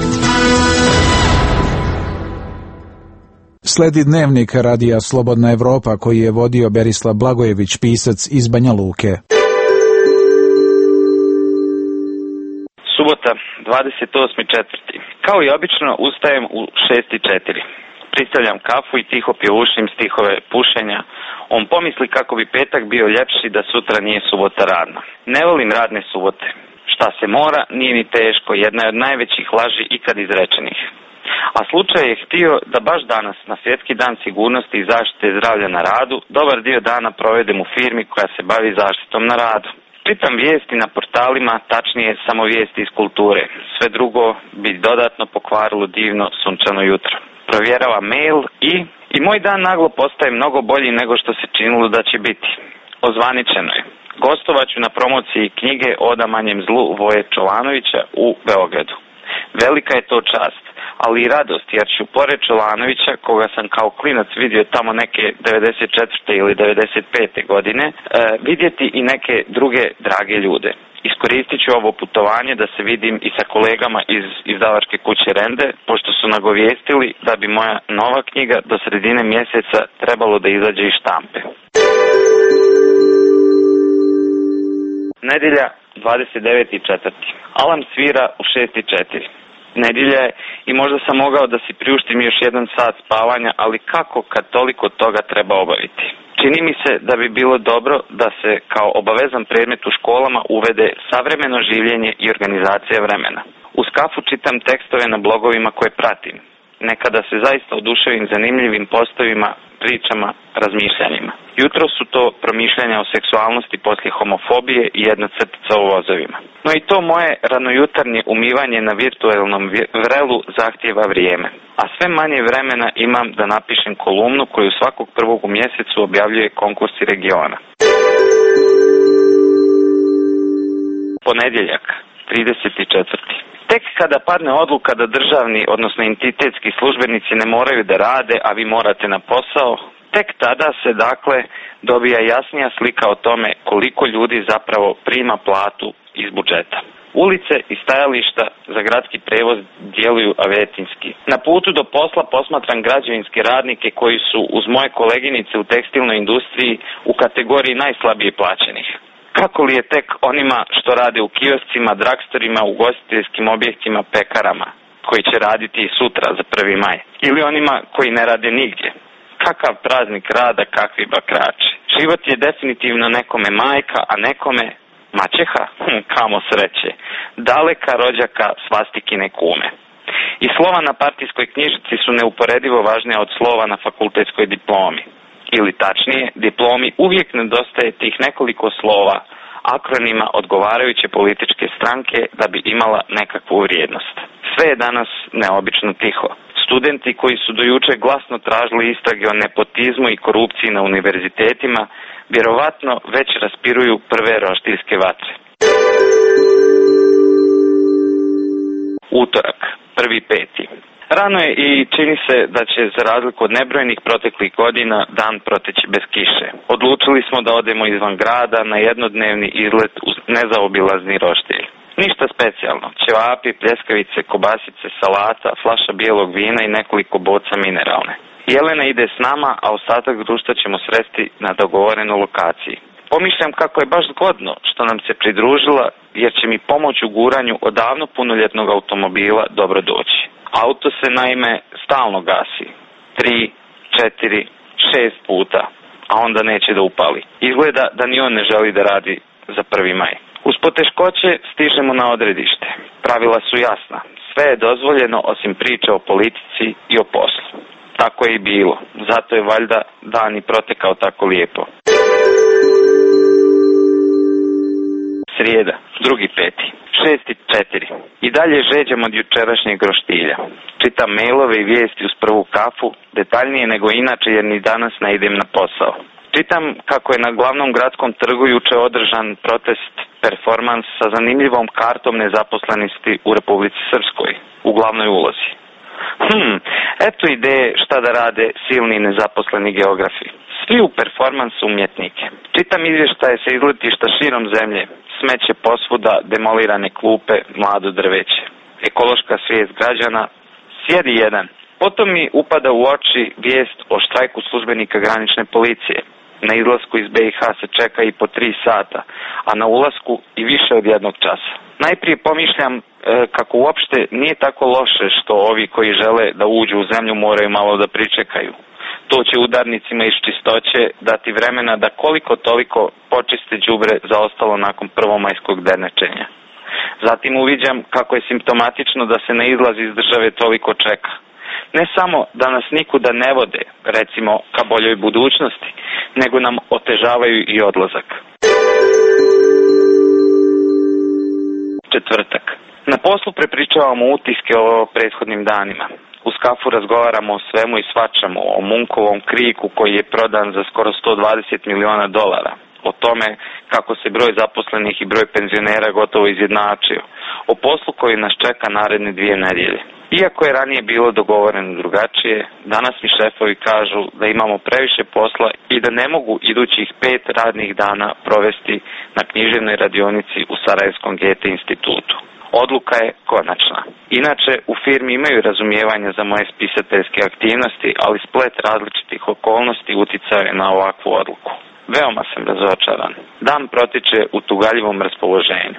Sledi dnevnik Radija Slobodna Evropa koji je vodio Berislav Blagojević, pisac iz Banja Luke. Subota, 28.4. Kao i obično ustajem u 6:04. Pristavljam kafu i tiho pjevušim stihove pušenja. On pomisli kako bi petak bio ljepši da sutra nije subota radna. Ne volim radne subote. Šta se mora, nije ni teško, jedna je od najvećih laži ikad izrečenih. A slučaj je htio da baš danas, na Svjetski dan sigurnosti i zaštite zdravlja na radu, dobar dio dana provedem u firmi koja se bavi zaštitom na radu. Čitam vijesti na portalima, tačnije samo vijesti iz kulture. Sve drugo bi dodatno pokvarilo divno sunčano jutro. Provjerava mail i moj dan naglo postaje mnogo bolji nego što se činilo da će biti. Ozvaničeno je. Gostovaću na promociji knjige Oda manjem zlu Voje Čolanovića u Beogradu. Velika je to čast, ali i radost, jer ću pored Čolanovića, koga sam kao klinac vidio tamo neke 94. ili 95. godine, vidjeti i neke druge drage ljude. Iskoristit ću ovo putovanje da se vidim i sa kolegama iz izdavačke kuće Rende, pošto su nagovijestili da bi moja nova knjiga do sredine mjeseca trebalo da izađe iz štampe. Nedjelja, 29.4. Alarm svira u 6:04. Nedjelja je i možda sam mogao da si priuštim još jedan sat spavanja, ali kako kad toliko toga treba obaviti? Čini mi se da bi bilo dobro da se kao obavezan predmet u školama uvede savremeno življenje i organizacija vremena. Uz kafu čitam tekstove na blogovima koje pratim. Nekada se zaista oduševim zanimljivim postovima, pričama, razmišljanjima. Jutro su to promišljanja o seksualnosti poslije homofobije i jedna crtica o vozovima. No i to moje ranojutarnje umivanje na virtualnom vrelu zahtijeva vrijeme. A sve manje vremena imam da napišem kolumnu koju svakog prvog u mjesecu objavljuje Konkursi regiona. Ponedjeljak, 30.4. Tek kada padne odluka da državni, odnosno entitetski službenici ne moraju da rade, a vi morate na posao, tek tada se dakle dobija jasnija slika o tome koliko ljudi zapravo prima platu iz budžeta. Ulice i stajališta za gradski prevoz djeluju avetinski. Na putu do posla posmatram građevinske radnike koji su uz moje koleginice u tekstilnoj industriji u kategoriji najslabije plaćenih. Kako li je tek onima što rade u kioscima, dragstorima, ugostiteljskim objektima, pekarama, koji će raditi i sutra za 1. maj? Ili onima koji ne rade nigdje? Kakav praznik rada, kakvi bakrači. Život je definitivno nekome majka, a nekome maćeha, kamo sreće. Daleka rođaka svastikine kume. I slova na partijskoj knjižici su neuporedivo važnije od slova na fakultetskoj diplomi. Ili tačnije, diplomi uvijek nedostaje tih nekoliko slova, akronima odgovarajuće političke stranke da bi imala nekakvu vrijednost. Sve je danas neobično tiho. Studenti koji su do juče glasno tražili istrage o nepotizmu i korupciji na univerzitetima, vjerovatno već raspiruju prve roštiljske vatre. Utorak, 1.5. Rano je i čini se da će, za razliku od nebrojenih proteklih godina, dan proteći bez kiše. Odlučili smo da odemo izvan grada na jednodnevni izlet uz nezaobilazni roštilj. Ništa specijalno, ćevapi, pljeskavice, kobasice, salata, flaša bijelog vina i nekoliko boca mineralne. Jelena ide s nama, a ostatak društva ćemo sresti na dogovorenoj lokaciji. Pomišljam kako je baš zgodno što nam se pridružila, jer će mi pomoć u guranju odavno punoljetnog automobila dobro doći. Auto se naime stalno gasi. 3, 4, 6 puta, a onda neće da upali. Izgleda da ni on ne želi da radi za 1. maj. Uz poteškoće stižemo na odredište. Pravila su jasna. Sve je dozvoljeno osim priče o politici i o poslu. Tako je i bilo. Zato je valjda dan i protekao tako lijepo. Srijeda, 2.5. 6.4. I dalje žeđam od jučerašnjeg roštilja. Čitam mailove i vijesti uz prvu kafu, detaljnije nego inače jer ni danas ne idem na posao. Čitam kako je na glavnom gradskom trgu juče održan protest performans sa zanimljivom kartom nezaposlenosti u Republici Srpskoj, u glavnoj ulozi. Eto ideje šta da rade silni nezaposleni geografi. Svi u performansu umjetnike. Čitam izvještaje sa izletišta širom zemlje, smeće posvuda, demolirane klupe, mlado drveće. Ekološka svijest građana, sjedi jedan. Potom mi upada u oči vijest o štrajku službenika granične policije. Na izlasku iz BiH se čeka i po 3 sata, a na ulasku i više od 1 časa. Najprije pomišljam kako uopšte nije tako loše što ovi koji žele da uđu u zemlju moraju malo da pričekaju. To će udarnicima iz čistoće dati vremena da koliko toliko počiste đubre zaostalo nakon prvomajskog dernečenja. Zatim uviđam kako je simptomatično da se na izlaz iz države toliko čeka. Ne samo da nas nikuda ne vode, recimo ka boljoj budućnosti, nego nam otežavaju i odlazak. Četvrtak. Na poslu prepričavamo utiske o prethodnim danima. Uz kafu razgovaramo o svemu i svačemu, o Munkovom kriku koji je prodan za skoro $120 miliona. O tome kako se broj zaposlenih i broj penzionera gotovo izjednačio. O poslu koji nas čeka naredne 2 nedjelje. Iako je ranije bilo dogovoreno drugačije, danas mi šefovi kažu da imamo previše posla i da ne mogu idućih 5 radnih dana provesti na književnoj radionici u Sarajevskom Goethe institutu. Odluka je konačna. Inače, u firmi imaju razumijevanja za moje spisateljske aktivnosti, ali splet različitih okolnosti uticao je na ovakvu odluku. Veoma sam razočaran. Dan protiče u tugaljivom raspoloženju.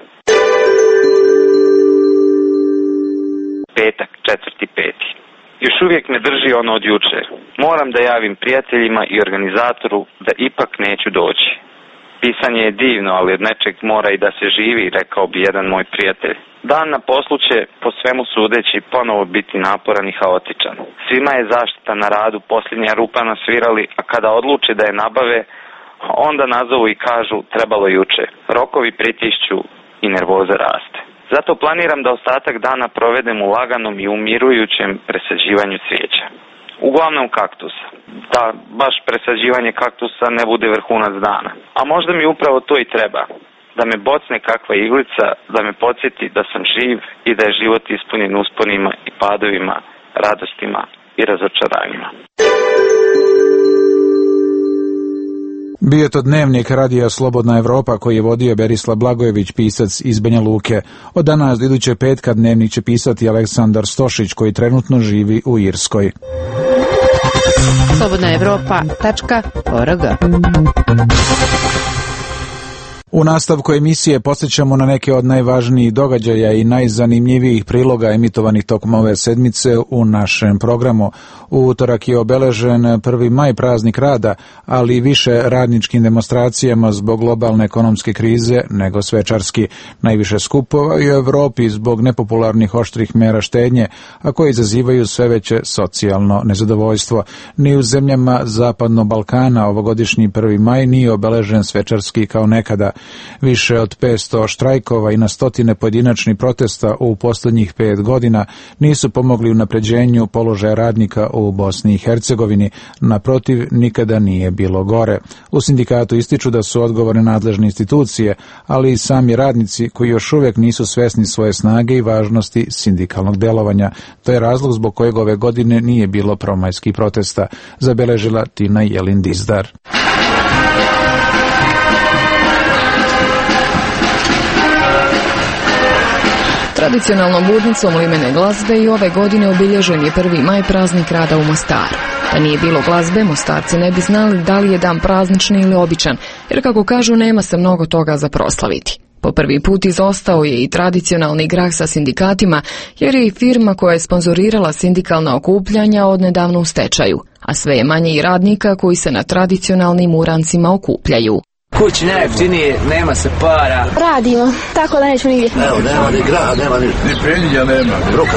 Petak, 4.5. Još uvijek me drži ono od jučer. Moram da javim prijateljima i organizatoru da ipak neću doći. Pisanje je divno, ali od nečeg mora i da se živi, rekao bi jedan moj prijatelj. Dan na poslu će, po svemu sudeći, ponovo biti naporan i haotičan. Svima je zaštita na radu posljednja rupa nasvirali, a kada odluče da je nabave, onda nazovu i kažu trebalo juče. Rokovi pritišću i nervoza raste. Zato planiram da ostatak dana provedem u laganom i umirujućem presađivanju cvijeća. Uglavnom kaktusa. Da baš presađivanje kaktusa ne bude vrhunac dana. A možda mi upravo to i treba. Da me bocne kakva iglica, da me podsjeti da sam živ i da je život ispunjen usponima i padovima, radostima i razočaranjima. Bio je to dnevnik radija Slobodna Evropa koji je vodio Berislav Blagojević, pisac iz Banja Luke. Od danas do iduće petka dnevnik će pisati Aleksandar Stošić koji trenutno živi u Irskoj. slobodnaevropa.org. U nastavku emisije posjećamo na neke od najvažnijih događaja i najzanimljivijih priloga emitovanih tokom ove sedmice u našem programu. U utorak je obeležen 1. maj, praznik rada, ali i više radničkim demonstracijama zbog globalne ekonomske krize nego svečarski. Najviše skupova i u Evropi zbog nepopularnih oštrih mjera štednje, a koje izazivaju sve veće socijalno nezadovoljstvo. Ni u zemljama Zapadnog Balkana ovogodišnji 1. maj nije obeležen svečarski kao nekada. Više od 500 štrajkova i na stotine pojedinačnih protesta u posljednjih 5 godina nisu pomogli unapređenju položaja radnika u Bosni i Hercegovini, naprotiv nikada nije bilo gore. U sindikatu ističu da su odgovorne nadležne institucije, ali i sami radnici koji još uvijek nisu svesni svoje snage i važnosti sindikalnog delovanja. To je razlog zbog kojeg ove godine nije bilo promajskih protesta, zabeležila Tina Jelin Dizdar. Tradicionalnom budnicom limene glazbe i ove godine obilježen je 1. maj, praznik rada u Mostaru. Da nije bilo glazbe, Mostarci ne bi znali da li je dan praznični ili običan, jer kako kažu nema se mnogo toga za proslaviti. Po prvi put izostao je i tradicionalni grah sa sindikatima, jer je i firma koja je sponzorirala sindikalna okupljanja odnedavno u stečaju, a sve je manje i radnika koji se na tradicionalnim urancima okupljaju. Kući najjeftinije, nema se para. Radimo, tako da nećemo nigdje. Evo, nema ni graha, nema ni predviđa, nema.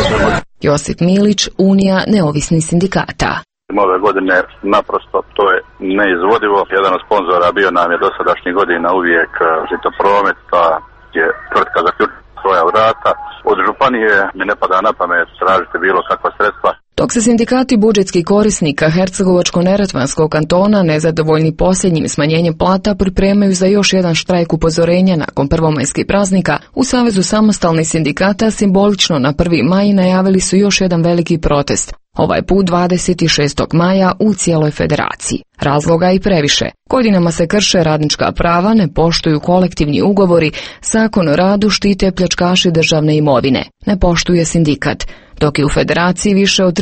Josip Milić, Unija neovisnih sindikata. Ove godine naprosto to je neizvodivo. Jedan od sponzora bio nam je dosadašnjih godina uvijek Žitopromet, pa je tvrtka zaključila svoja vrata. Od županije mi ne pada na pamet tražiti bilo kakva sredstva. Dok se sindikati budžetskih korisnika Hercegovačko-neretvanskog kantona nezadovoljni posljednjim smanjenjem plata pripremaju za još jedan štrajk upozorenja nakon prvomajskih praznika, u Savezu samostalnih sindikata simbolično na 1. maj najavili su još jedan veliki protest. Ovaj put 26. maja u cijeloj federaciji. Razloga i previše. Godinama se krše radnička prava, ne poštuju kolektivni ugovori, zakon o radu štite pljačkaši državne imovine, ne poštuje sindikat, dok je u federaciji više od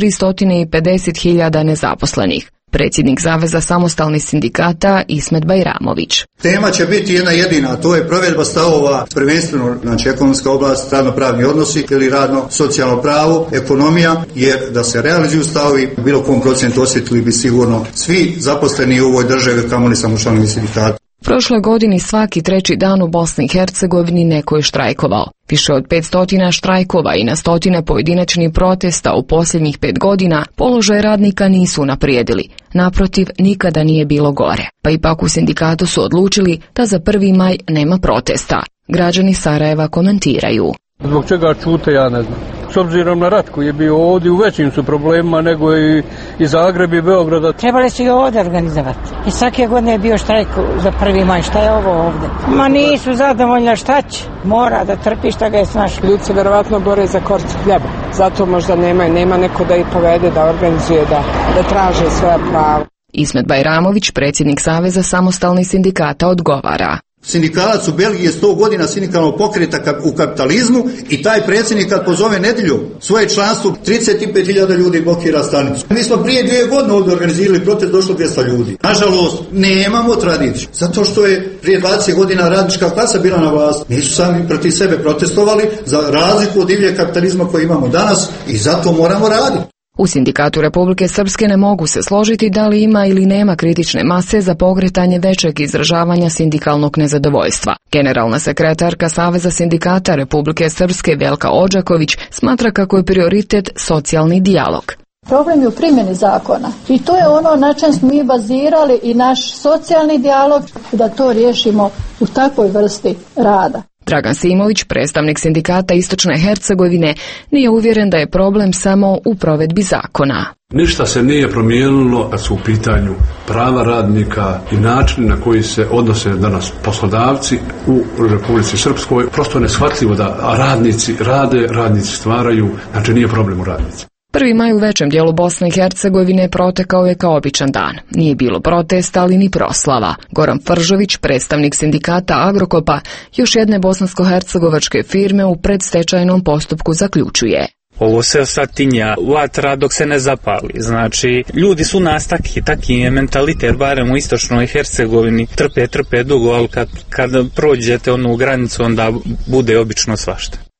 350.000 nezaposlenih. Predsjednik Saveza samostalnih sindikata Ismet Bajramović. Tema će biti jedna jedina, a to je provedba stavova, prvenstveno znači ekonomska oblast, radno-pravni odnosi ili radno-socijalno pravo, ekonomija, jer da se realizuju stavovi, u bilo kom procentu osjetili bi sigurno svi zaposleni u ovoj državi, kamoli samostalni sindikati. Prošle godini svaki 3. dan u Bosni i Hercegovini neko je štrajkovao. Više od 500 štrajkova i na stotine pojedinačnih protesta u posljednjih 5 godina položaj radnika nisu unaprijedili. Naprotiv, nikada nije bilo gore. Pa ipak u sindikatu su odlučili da za 1. maj nema protesta. Građani Sarajeva komentiraju. Zbog čega čute, ja ne znam. S obzirom na rat koji je bio ovdje, u većim su problemima nego i Zagreb i Beograda. Trebali su i ovdje organizovati. I svake godine je bio štrajk za 1. maj. Šta je ovo ovdje? Ma nisu zadovoljna, šta će? Mora da trpi šta ga je snašao. Ljudi se verovatno bore za korcu hljeba. Zato možda nema neko da ih povede, da organizuje, da traže svoja prava. Ismet Bajramović, predsjednik Saveza samostalnih sindikata, odgovara. Sindikalac u Belgiji je 100 godina sindikalnog pokreta u kapitalizmu i taj predsjednik kad pozove nedjeljom svoje članstvo 35.000 ljudi blokira stanicu. Mi smo prije 2 godine ovdje organizirali protest, došlo 200 ljudi. Nažalost, nemamo tradiciju. Zato što je prije 20 godina radnička klasa bila na vlasti. Nisu sami protiv sebe protestovali za razliku od divljeg kapitalizma koji imamo danas i zato moramo raditi. U Sindikatu Republike Srpske ne mogu se složiti da li ima ili nema kritične mase za pokretanje većeg izražavanja sindikalnog nezadovoljstva. Generalna sekretarka Saveza sindikata Republike Srpske Velka Odžaković smatra kako je prioritet socijalni dijalog. Problem je u primjeni zakona i to je ono na čem smo mi bazirali i naš socijalni dijalog da to riješimo u takvoj vrsti rada. Dragan Simović, predstavnik sindikata Istočne Hercegovine, nije uvjeren da je problem samo u provedbi zakona. Ništa se nije promijenilo kad su u pitanju prava radnika i način na koji se odnose danas poslodavci u Republici Srpskoj. Prosto je neshvatljivo da radnici rade, radnici stvaraju, znači nije problem u radnici. 1. maj u većem dijelu Bosne i Hercegovine protekao je kao običan dan. Nije bilo protesta, ali ni proslava. Goran Fržović, predstavnik sindikata Agrokopa, još jedne bosansko-hercegovačke firme u predstečajnom postupku zaključuje. Ovo se sad tinja vatra dok se ne zapali. Znači, ljudi su nas taki je mentalitet, barem u Istočnoj Hercegovini, trpe dugo, ali kad prođete onu granicu, onda bude obično svašta.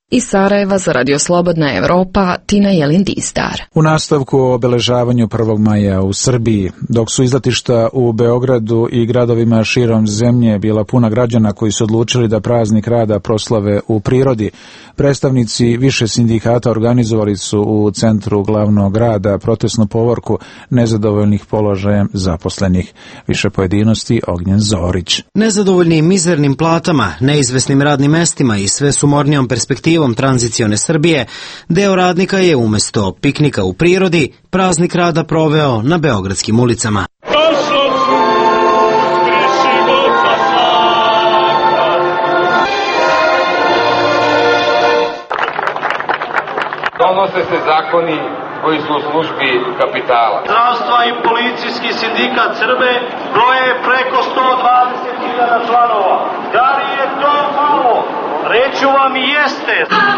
Iz Sarajeva za Radio Slobodna Evropa, Tina Jelin-Distar. U nastavku o obeležavanju 1. maja u Srbiji, dok su izletišta u Beogradu i gradovima širom zemlje bila puna građana koji su odlučili da praznik rada proslave u prirodi, predstavnici više sindikata organizovali su u centru glavnog grada protestnu povorku nezadovoljnih položajem zaposlenih. Više pojedinosti Ognjen Zorić. Nezadovoljnim mizernim platama, neizvesnim radnim mestima i sve sumornijom perspektivom tranzicione Srbije, deo radnika je umesto piknika u prirodi praznik rada proveo na beogradskim ulicama. Donose se zakoni koji su u službi kapitala. Zdravstva i policijski sindikat Srbe broje preko 120.000 članova. Da li je to malo? Reću vam i jeste.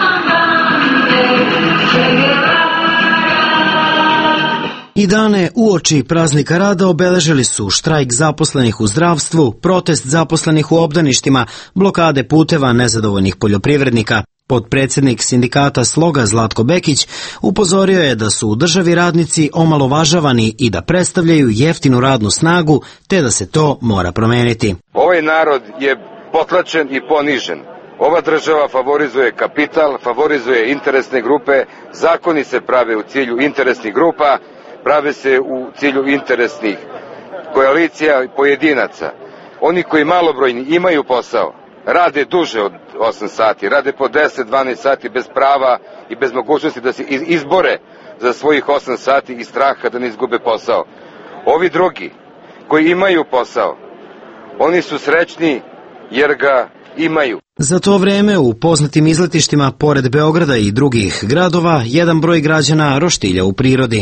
I dane uoči praznika rada obeležili su štrajk zaposlenih u zdravstvu, protest zaposlenih u obdaništima, blokade puteva nezadovoljnih poljoprivrednika. Potpredsjednik sindikata Sloga Zlatko Bekić upozorio je da su u državi radnici omalovažavani i da predstavljaju jeftinu radnu snagu, te da se to mora promeniti. Ovaj narod je potlačen i ponižen. Ova država favorizuje kapital, favorizuje interesne grupe, zakoni se prave u cilju interesnih grupa, prave se u cilju interesnih koalicija i pojedinaca. Oni koji malobrojni imaju posao, rade duže od 8 sati, rade po 10-12 sati bez prava i bez mogućnosti da se izbore za svojih 8 sati i straha da ne izgube posao. Ovi drugi koji imaju posao, oni su srećni jer ga imaju. Za to vreme u poznatim izletištima pored Beograda i drugih gradova jedan broj građana roštilja u prirodi.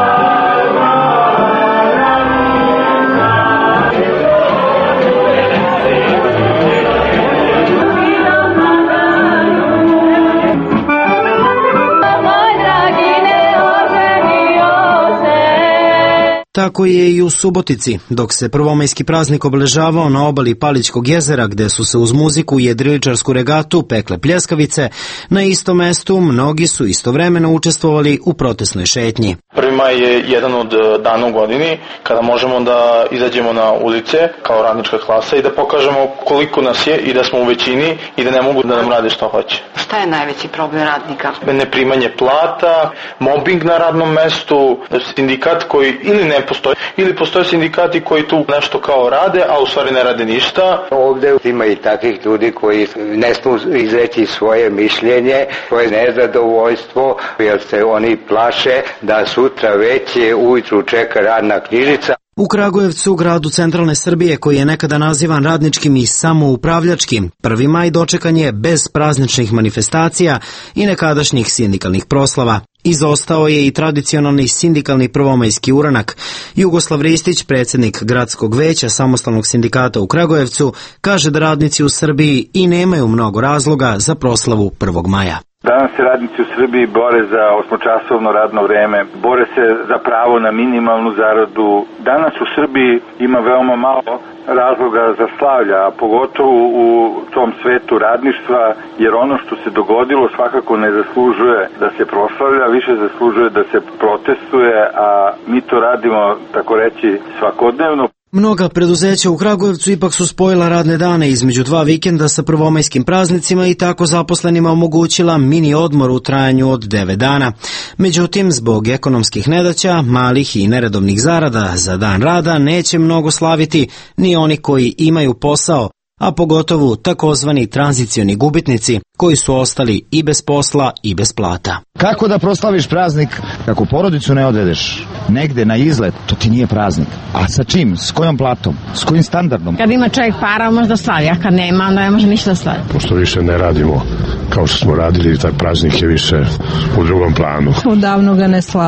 Tako je i u Subotici, dok se prvomajski praznik obeležavao na obali Palićkog jezera, gde su se uz muziku i jedriličarsku regatu pekle pljeskavice, na istom mestu mnogi su istovremeno učestvovali u protestnoj šetnji. 1. maj je jedan od dana u godini kada možemo da izađemo na ulice kao radnička klasa i da pokažemo koliko nas je i da smo u većini i da ne mogu da nam rade što hoće. Šta je najveći problem radnika? Neprimanje plata, mobbing na radnom mestu, sindikat koji ili ne postoji, ili postoje sindikati koji tu nešto kao rade, a u stvari ne rade ništa. Ovde ima i takvih ljudi koji ne smu izreći svoje mišljenje, svoje nezadovoljstvo, jer se oni plaše da sutra već ujutru čeka radna knjižica. U Kragujevcu, gradu centralne Srbije, koji je nekada nazivan radničkim i samoupravljačkim, 1. maj dočekan je bez prazničnih manifestacija i nekadašnjih sindikalnih proslava. Izostao je i tradicionalni sindikalni prvomajski uranak. Jugoslav Ristić, predsjednik gradskog veća samostalnog sindikata u Kragujevcu, kaže da radnici u Srbiji i nemaju mnogo razloga za proslavu 1. maja. Danas se radnici u Srbiji bore za 8-časovno radno vreme, bore se za pravo na minimalnu zaradu. Danas u Srbiji ima veoma malo razloga za slavlja, a pogotovo u tom svetu radništva, jer ono što se dogodilo svakako ne zaslužuje da se proslavlja, više zaslužuje da se protestuje, a mi to radimo, tako reći, svakodnevno. Mnoga preduzeća u Kragujevcu ipak su spojila radne dane između 2 vikenda sa prvomajskim praznicima i tako zaposlenima omogućila mini odmor u trajanju od 9 dana. Međutim, zbog ekonomskih nedaća, malih i neredovnih zarada za dan rada neće mnogo slaviti ni oni koji imaju posao, a pogotovo takozvani tranzicioni gubitnici koji su ostali i bez posla i bez plata. Kako da proslaviš praznik kako porodicu ne odvedeš negde na izlet, to ti nije praznik. A sa čim? S kojom platom? S kojim standardom? Kad ima čovjek para, možda slavi, a kad nema, onda ne može ništa slavi. Pošto više ne radimo kao što smo radili, taj praznik je više u drugom planu. Odavno ga ne slavim.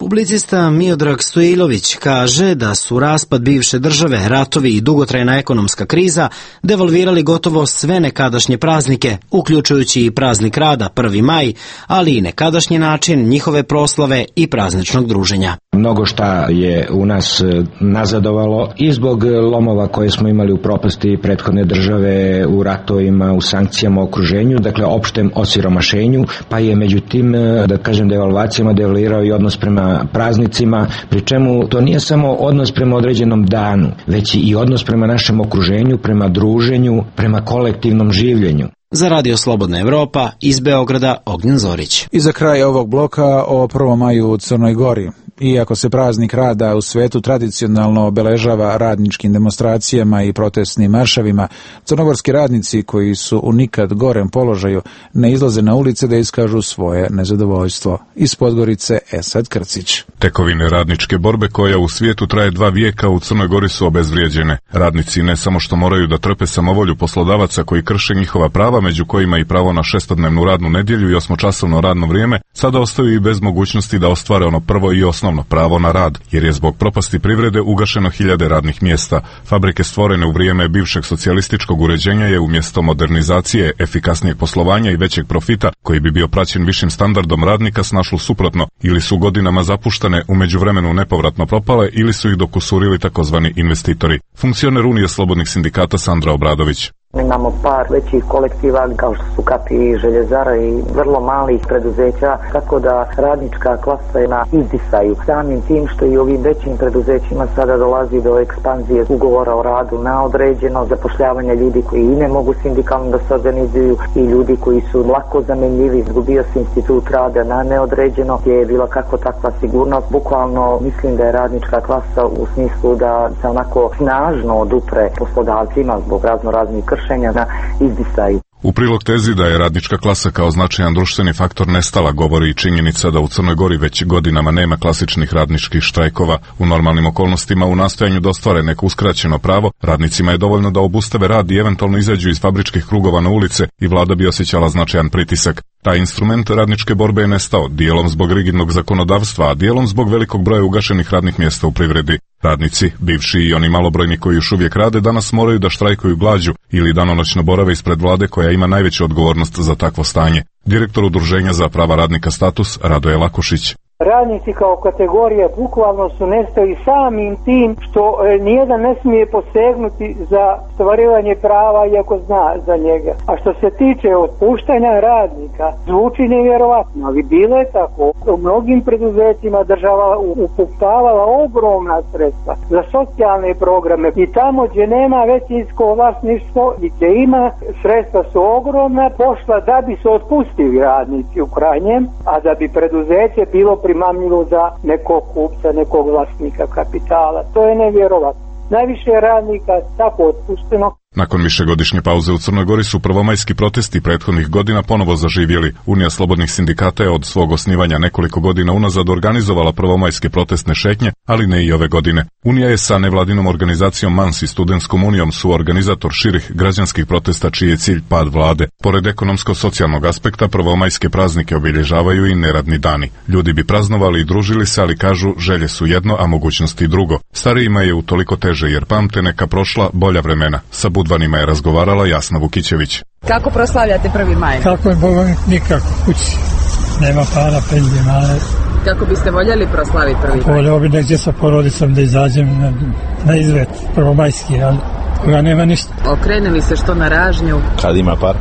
Publicista Miodrag Stojlović kaže da su raspad bivše države, ratovi i dugotrajna ekonomska kriza devalvirali gotovo sve nekadašnje praznike, uključujući i praznik rada 1. maj, ali i nekadašnji način njihove proslave i prazničnog druženja. Mnogo šta je u nas nazadovalo i zbog lomova koje smo imali u propasti prethodne države, u ratovima, u sankcijama, u okruženju, dakle opštem osiromašenju, pa je međutim, da kažem, devalvacijama devalvirao i odnos prema praznicima, pri čemu to nije samo odnos prema određenom danu, već i odnos prema našem okruženju, prema druženju, prema kolektivnom življenju. Za Radio Slobodna Evropa iz Beograda Ognjen Zorić. I za kraj ovog bloka o 1. maju u Crnoj Gori. Iako se praznik rada u svetu tradicionalno obeležava radničkim demonstracijama i protestnim maršavima, crnogorski radnici koji su u nikad gorem položaju ne izlaze na ulice da iskažu svoje nezadovoljstvo. Iz Podgorice Esad Krcić. Tekovine radničke borbe koja u svijetu traje 2 vijeka u Crnoj Gori su obezvrijeđene. Radnici ne samo što moraju da trpe samovolju poslodavaca koji krše njihova prava, među kojima i pravo na 6-dnevnu radnu nedjelju i 8-časovno radno vrijeme, sada ostaju i bez mogućnosti da ostvare ono prvo i osnovno pravo na rad, jer je zbog propasti privrede ugašeno 1000 radnih mjesta. Fabrike stvorene u vrijeme bivšeg socijalističkog uređenja je umjesto modernizacije, efikasnijeg poslovanja i većeg profita, koji bi bio praćen višim standardom radnika, snašlo suprotno, ili su godinama zapuštane, u međuvremenu nepovratno propale, ili su ih dokusurili takozvani investitori. Funkcioner Unije slobodnih sindikata Sandra Obradović. Imamo par većih kolektiva kao što su Kapi i Željezara i vrlo malih preduzeća, tako da radnička klasa je na izdisaju. Samim tim što i ovim većim preduzećima sada dolazi do ekspanzije ugovora o radu na određeno, zapošljavanja ljudi koji i ne mogu sindikalno da se organizuju i ljudi koji su lako zamenljivi. Izgubio se institut rada na neodređeno, gdje je bila kako takva sigurnost. Bukvalno mislim da je radnička klasa u smislu da se onako snažno odupre poslodavcima zbog raznih kršenja na izdisaju. U prilog tezi da je radnička klasa kao značajan društveni faktor nestala govori i činjenica da u Crnoj Gori već godinama nema klasičnih radničkih štrajkova. U normalnim okolnostima u nastojanju da ostvare neko uskraćeno pravo, radnicima je dovoljno da obustave rad i eventualno izađu iz fabričkih krugova na ulice i vlada bi osjećala značajan pritisak. Taj instrument radničke borbe je nestao, dijelom zbog rigidnog zakonodavstva, a dijelom zbog velikog broja ugašenih radnih mjesta u privredi. Radnici, bivši i oni malobrojni koji još uvijek rade, danas moraju da štrajkuju glađu ili danonoćno borave ispred vlade koja ima najveću odgovornost za takvo stanje. Direktor Udruženja za prava radnika Status Radoje Lakušić. Radnici kao kategorija bukvalno su nestali samim tim što nijedan ne smije posegnuti za stvarivanje prava iako zna za njega. A što se tiče otpuštanja radnika, zvuči nevjerovatno, ali bilo je tako. U mnogim preduzećima država upuptavala ogromna sredstva za socijalne programe i tamo gdje nema većinsko vlasništvo i gdje ima, sredstva su ogromna, pošla da bi se otpustili radnici u krajnjem, a da bi preduzeće bilo primamljivo za nekog kupca, nekog vlasnika kapitala. To je nevjerovatno. Najviše radnika tako otpušteno. Nakon višegodišnje pauze u Crnoj Gori su prvomajski protesti prethodnih godina ponovo zaživjeli. Unija slobodnih sindikata je od svog osnivanja nekoliko godina unazad organizovala prvomajske protestne šetnje, ali ne i ove godine. Unija je sa nevladinom organizacijom MANS i Studentskom unijom suorganizator širih građanskih protesta čiji je cilj pad vlade. Pored ekonomsko-socijalnog aspekta, prvomajske praznike obilježavaju i neradni dani. Ljudi bi praznovali i družili se, ali kažu želje su jedno, a mogućnosti drugo. Starijima je utoliko teže jer pamte neka prošla bolja vremena. Sa Budvanima je razgovarala Jasna Vukićević. Kako proslavljate 1. maj? Kako je Boga nikako kući. Nema para, penzije male. Kako biste voljeli proslaviti 1. maj? Voljelo bi negdje sa porodicom da izađem na izlet prvomajski, ali toga nema ništa. Okrenuli se što na ražnju? Kad ima par.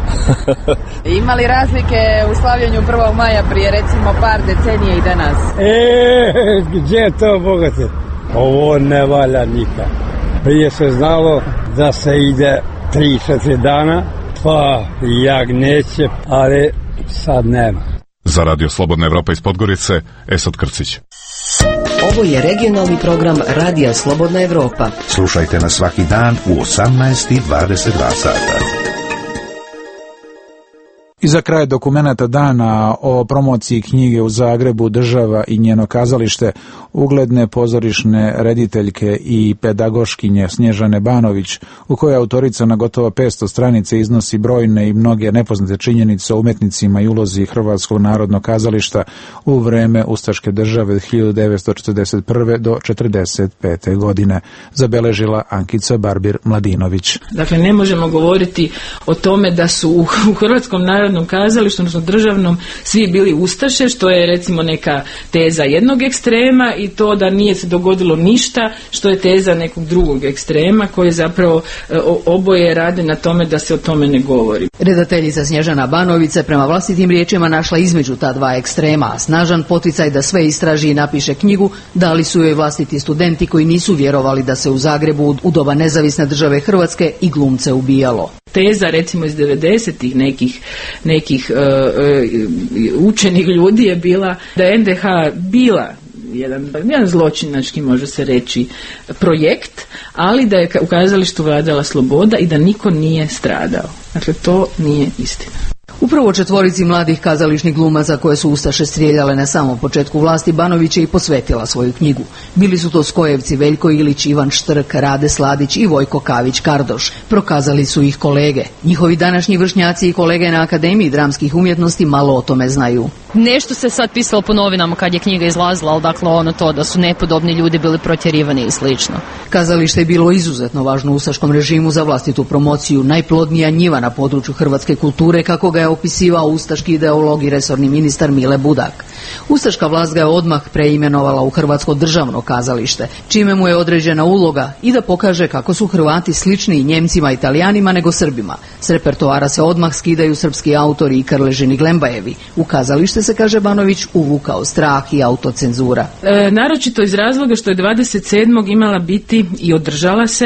Ima li razlike u slavljenju 1. maja prije recimo par decenije i danas? Gdje je to, bogate? Ovo ne valja nikad. Prije se znalo da se ide 3-4 dana, pa jagnjeće, ali sad nema. Za Radio Slobodna Evropa iz Podgorice, Esad Krcić. Ovo je regionalni program Radija Slobodna Evropa. Slušajte nas svaki dan u 18:22 sata. I za kraj dokumenata dana o promociji knjige u Zagrebu, država i njeno kazalište, ugledne pozorišne rediteljke i pedagoškinje Snježane Banović, u kojoj autorica na gotovo 500 stranice iznosi brojne i mnoge nepoznate činjenice o umetnicima i ulozi Hrvatskog narodnog kazališta u vreme ustaške države 1941. do 1945. godine, zabeležila Ankica Barbir-Mladinović. Dakle, ne možemo govoriti o tome da su u Hrvatskom narodnom kazalištu, odnosno državnom, svi bili ustaše, što je recimo neka teza jednog ekstrema, i to da nije se dogodilo ništa, što je teza nekog drugog ekstrema, koji zapravo oboje rade na tome da se o tome ne govori. Redateljica Snježana Banović se prema vlastitim riječima našla između ta dva ekstrema, a snažan poticaj da sve istraži i napiše knjigu dali su joj vlastiti studenti koji nisu vjerovali da se u Zagrebu u doba nezavisne države Hrvatske i glumce ubijalo. Teza recimo iz 90-ih nekih učenih ljudi je bila da je NDH bila jedan zločinački, može se reći, projekt, ali da je u kazalištu vladala sloboda i da niko nije stradao. Dakle, to nije istina. Upravo četvorici mladih kazališnih glumaca koje su ustaše strijeljale na samom početku vlasti Banović je i posvetila svoju knjigu. Bili su to Skojevci Veljko Ilić, Ivan Štrk, Rade Sladić i Vojko Kavić-Kardoš. Prokazali su ih kolege. Njihovi današnji vršnjaci i kolege na Akademiji dramskih umjetnosti malo o tome znaju. Nešto se sad pisalo po novinama kad je knjiga izlazila, ali dakle ono to da su nepodobni ljudi bili protjerivani i slično. Kazalište je bilo izuzetno važno u ustaškom režimu za vlastitu promociju, najplodnija njiva na području hrvatske kulture, kako ga je opisivao ustaški ideolog i resorni ministar Mile Budak. Ustaška vlast ga je odmah preimenovala u Hrvatsko državno kazalište, čime mu je određena uloga i da pokaže kako su Hrvati slični Njemcima i Italijanima nego Srbima. S repertoara se odmah skidaju srpski autori i Krležin i Glembajevi. U kazalište se, kaže Banović, uvukao strah i autocenzura. Naročito iz razloga što je 27. imala biti i održala se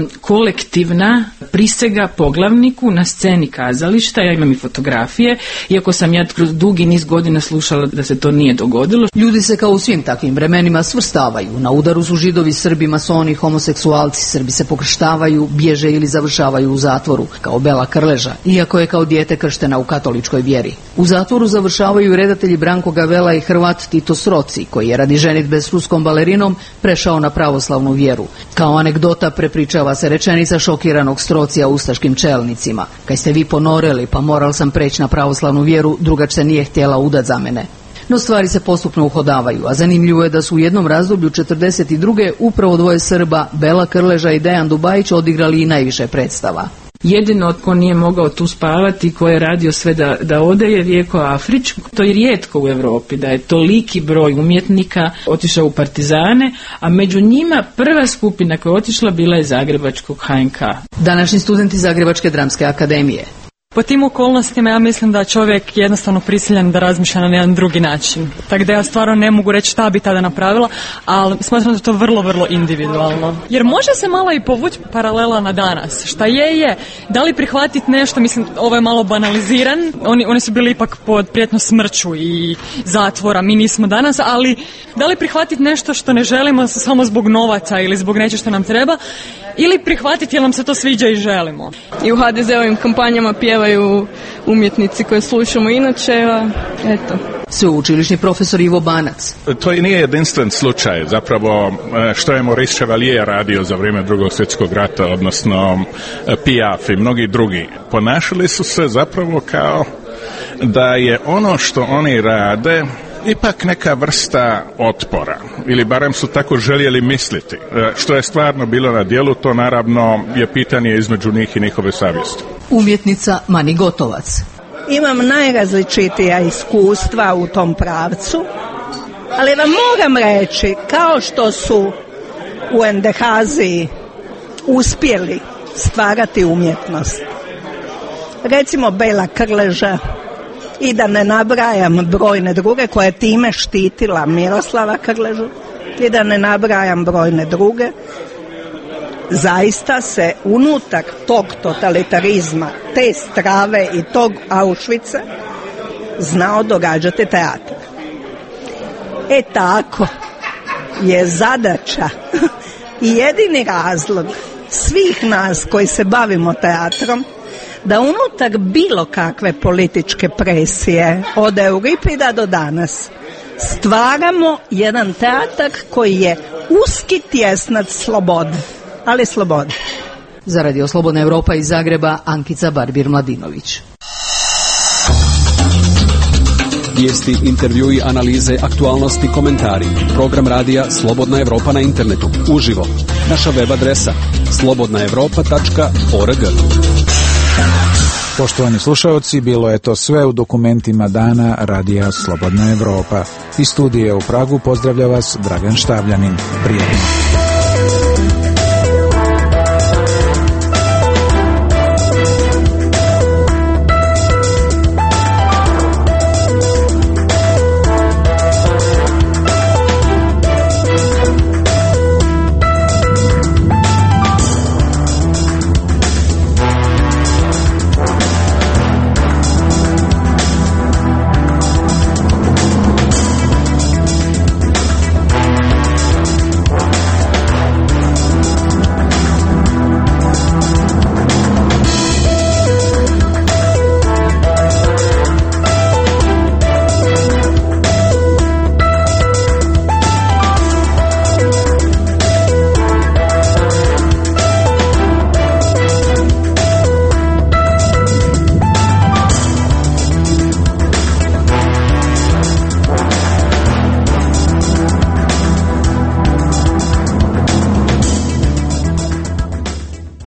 kolektivna prisega poglavniku na sceni kazališta. Ja imam i fotografije, iako sam ja kroz dugi niz godina slušala da se to nije dogodilo. Ljudi se kao u svim takvim vremenima svrstavaju. Na udaru su Židovi, Srbi, masoni, homoseksualci. Srbi se pokrštavaju, bježe ili završavaju u zatvoru, kao Bela Krleža, iako je kao dijete krštena u katoličkoj vjeri. U zatvoru završavaju redatelji Branko Gavela i Hrvat Tito Sroci, koji je radi ženidbe s ruskom balerinom prešao na pravoslavnu vjeru. Kao anegdota prepričava se rečenica šokiranog Strocija ustaškim čelnicima: "Kaj ste vi ponoreli, pa moral sam preći na pravoslavnu vjeru, drugač se nije htjela udat za mene." No stvari se postupno uhodavaju, a zanimljivo je da su u jednom razdoblju 42. upravo dvoje Srba, Bela Krleža i Dejan Dubajić, odigrali i najviše predstava. Jedino tko nije mogao tu spavati, ko je radio sve da ode, je Vjeko Afrić. To je rijetko u Europi da je toliki broj umjetnika otišao u partizane, a među njima prva skupina koja je otišla bila je Zagrebačkog HNK. Današnji studenti Zagrebačke dramske akademije. Po tim okolnostima ja mislim da čovjek jednostavno prisiljen da razmišlja na jedan drugi način. Tako da ja stvarno ne mogu reći šta bi tada napravila, ali smatram da je to vrlo, vrlo individualno. Jer može se malo i povući paralela na danas. Šta je. Da li prihvatiti nešto, mislim, ovo je malo banaliziran. Oni su bili ipak pod prijetnjom smrću i zatvora, mi nismo danas, ali da li prihvatiti nešto što ne želimo samo zbog novaca ili zbog nečeg što nam treba, ili prihvatiti jer nam se to sviđa i želimo. I u HDZ-ovim kampanjama pjevaju umjetnici koje slušamo inače, eto. Sveučilišni profesor Ivo Banac. To nije jedinstven slučaj, zapravo što je Maurice Chevalier radio za vrijeme Drugog svjetskog rata, odnosno Piaf i mnogi drugi. Ponašali su se zapravo kao da je ono što oni rade ipak neka vrsta otpora, ili barem su tako željeli misliti. Što je stvarno bilo na djelu, to naravno je pitanje između njih i njihove savjesti. Umjetnica Mani Gotovac. Imam najrazličitija iskustva u tom pravcu, ali vam moram reći, kao što su u NDH-zi uspjeli stvarati umjetnost, recimo Bela Krleža, i da ne nabrajam brojne druge koje je time štitila Miroslava Krležu, i da ne nabrajam brojne druge, zaista se unutar tog totalitarizma, te strave i tog Auschwitza znao događati teatr. Tako je zadaća i jedini razlog svih nas koji se bavimo teatrom da unutar bilo kakve političke presije od Euripida do danas stvaramo jedan teatar koji je uski tjesnac slobode, ali slobode. Za Radio Slobodna Evropa iz Zagreba, Ankica Barbir-Mladinović. Vijesti, intervjui, analize, aktualnosti, komentari. Program radija Slobodna Evropa na internetu. Uživo. Naša web adresa slobodnaevropa.org. Poštovani slušaoci, bilo je to sve u dokumentima dana radija Slobodna Evropa. Iz studije u Pragu pozdravlja vas Dragan Štavljanin. Prijatno.